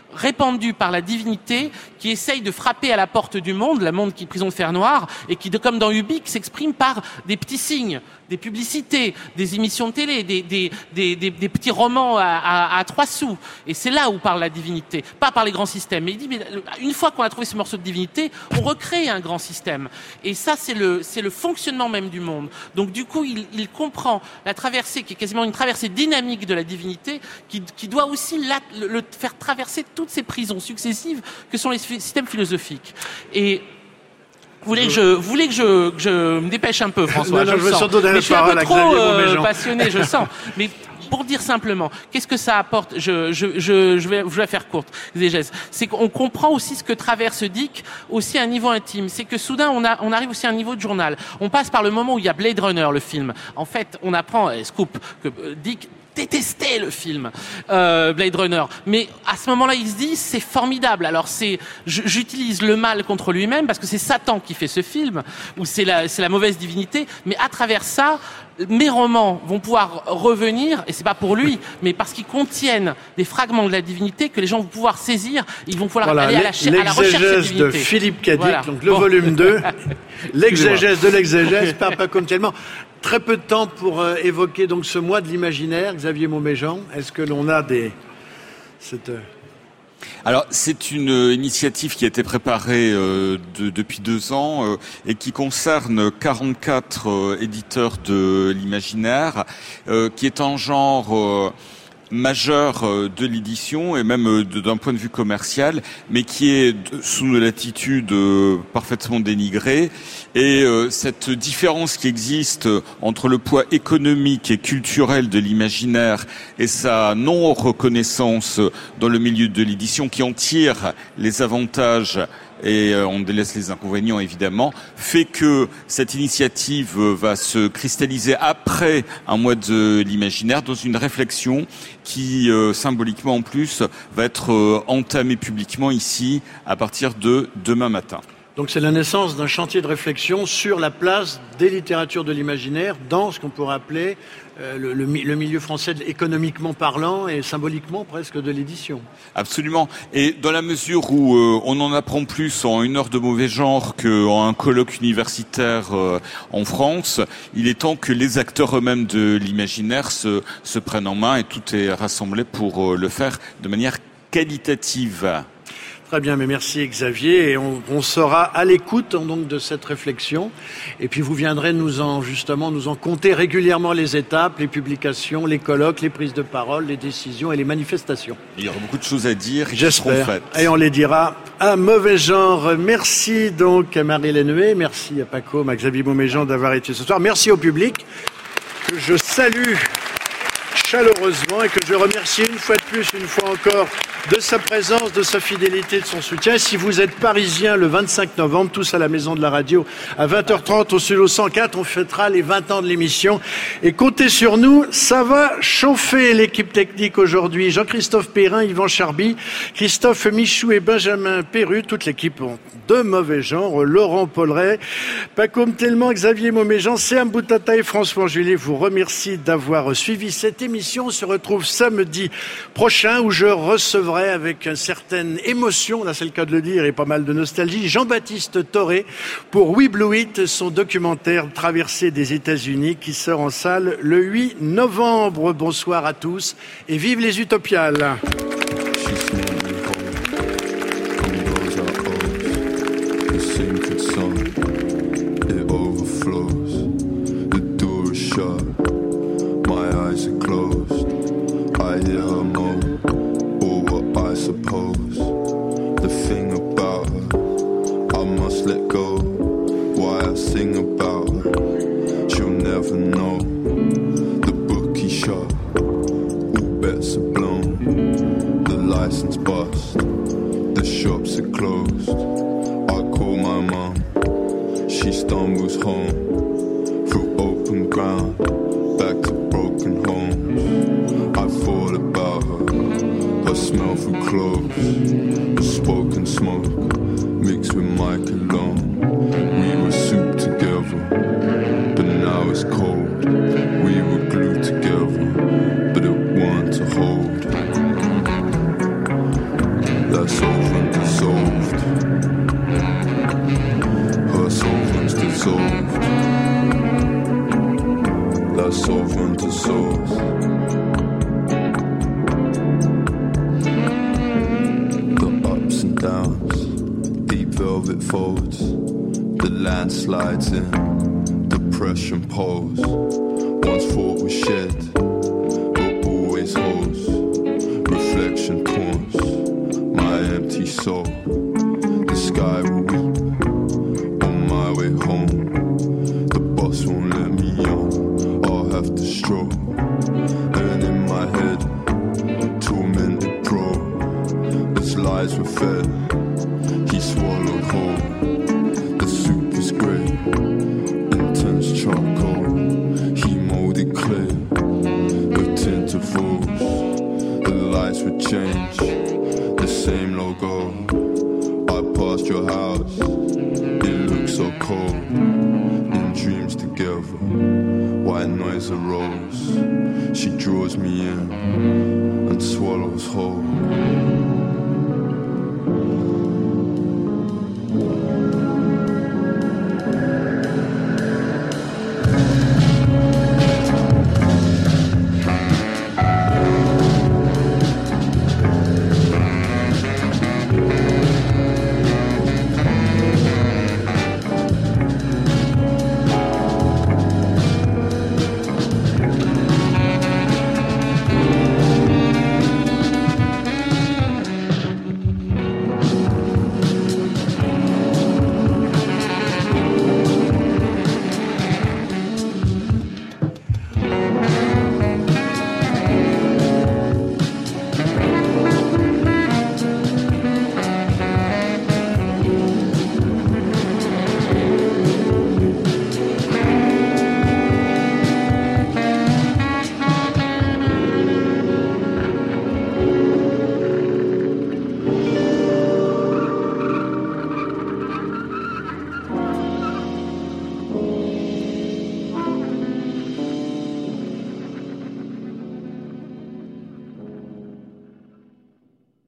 répandu par la divinité qui essaye de frapper à la porte du monde, la monde qui est prison de fer noir, et qui, comme dans Ubik, s'exprime par des petits signes, des publicités, des émissions de télé, des, des, des, des, des petits romans à, à, à trois sous. Et c'est là où parle la divinité, pas par les grands systèmes. Mais il dit, mais une fois qu'on a trouvé ce morceau de divinité, on recrée un grand système. Et ça, c'est le, c'est le fonctionnement même du monde. Donc du coup, il, il comprend la traversée, qui est quasiment une traversée dynamique de la divinité, qui, qui doit aussi la, le, le faire traverser toutes ces prisons successives que sont les systèmes philosophiques. Et vous voulez que je, vous voulez que je, que je me dépêche un peu, François? Non, non, je, je veux sens. surtout donner Mais la je suis un parole peu à trop Xavier euh, Beauméjean. passionné, je sens. Mais pour dire simplement, qu'est-ce que ça apporte? Je, je, je, je vais, je vais faire courte. C'est qu'on comprend aussi ce que traverse Dick, aussi à un niveau intime. C'est que soudain, on, a, on arrive aussi à un niveau de journal. On passe par le moment où il y a Blade Runner, le film. En fait, on apprend, eh, scoop, que Dick détestait le film euh, Blade Runner, mais à ce moment-là il se dit c'est formidable. Alors c'est j'utilise le mal contre lui-même parce que c'est Satan qui fait ce film, ou c'est la c'est la mauvaise divinité, mais à travers ça mes romans vont pouvoir revenir, et c'est pas pour lui, mais parce qu'ils contiennent des fragments de la divinité que les gens vont pouvoir saisir, ils vont pouvoir voilà, aller à la, à la recherche de cette divinité. De Philippe Cadic, voilà. Donc le bon. volume deux, l'exégèse de l'exégèse, pas, pas comme tellement. Très peu de temps pour euh, évoquer donc ce mois de l'imaginaire, Xavier Beauméjean. Est-ce que l'on a des... Cette... Alors, c'est une euh, initiative qui a été préparée euh, de, depuis deux ans euh, et qui concerne quarante-quatre euh, éditeurs de l'imaginaire, euh, qui est un genre... Euh, majeur de l'édition et même d'un point de vue commercial, mais qui est sous une latitude parfaitement dénigrée. Et cette différence qui existe entre le poids économique et culturel de l'imaginaire et sa non-reconnaissance dans le milieu de l'édition, qui en tire les avantages et on délaisse les inconvénients évidemment, fait que cette initiative va se cristalliser après un mois de l'imaginaire dans une réflexion qui, euh, symboliquement en plus, va être euh, entamée publiquement ici à partir de demain matin. Donc c'est la naissance d'un chantier de réflexion sur la place des littératures de l'imaginaire dans ce qu'on pourrait appeler euh, le, le, le milieu français économiquement parlant et symboliquement presque de l'édition. Absolument. Et dans la mesure où euh, on en apprend plus en une heure de mauvais genre qu'en un colloque universitaire euh, en France, il est temps que les acteurs eux-mêmes de l'imaginaire se, se prennent en main et tout est rassemblé pour euh, le faire de manière qualitative. Très bien, mais merci Xavier, et on, on sera à l'écoute donc de cette réflexion, et puis vous viendrez nous en justement nous en compter régulièrement les étapes, les publications, les colloques, les prises de parole, les décisions et les manifestations. Il y aura beaucoup de choses à dire, j'espère, et on les dira à mauvais genre. Merci donc à Marie-Hélène Huet, merci à Paco, à Xavier Beauméjean d'avoir été ce soir, merci au public que je salue chaleureusement et que je remercie une fois de plus, une fois encore, de sa présence, de sa fidélité, de son soutien. Si vous êtes parisien le vingt-cinq novembre, tous à la Maison de la Radio, à vingt heures trente au Studio cent quatre, on fêtera les vingt ans de l'émission. Et comptez sur nous, ça va chauffer l'équipe technique aujourd'hui. Jean-Christophe Perrin, Yvan Charby, Christophe Michou et Benjamin Perru, toute l'équipe de mauvais genre, Laurent Polleret, Paco Mtelman, Xavier Beauméjean, Séam Boutata et François Angelier vous remercie d'avoir suivi cette émission. On se retrouve samedi prochain où je recevrai avec une certaine émotion, là c'est le cas de le dire, et pas mal de nostalgie, Jean-Baptiste Toré pour We Blew It, son documentaire Traversée des États-Unis qui sort en salle le huit novembre. Bonsoir à tous et vive les Utopiales. I hear her moan, or what I suppose. The thing about her, I must let go. Why I sing about her, she'll never know. The bookie shut, all bets are blown. The license bust, the shops are closed. I call my mum, she stumbles home. Through open ground, back to broken homes. I thought about her, her smell through clothes, the spoken smoke mixed with my cologne. We were soup together, but now it's cold. We were glued together, but it weren't to hold. solved. Let's solve winter souls. The ups and downs, deep velvet folds, the landslides in, depression poles. Once thought was shed, but always holds. Reflection taunts my empty soul. The sky will weep on my way home. The bus won't let me on, I'll have to stroll. And in my head, tormented pro. As lies were fed, he swallowed whole. The soup is grey, intense charcoal. He molded clay with tint of rose. The lights would change, the same logo. I passed your house, it looks so cold. In dreams together, white noise arose. She draws me in and swallows whole.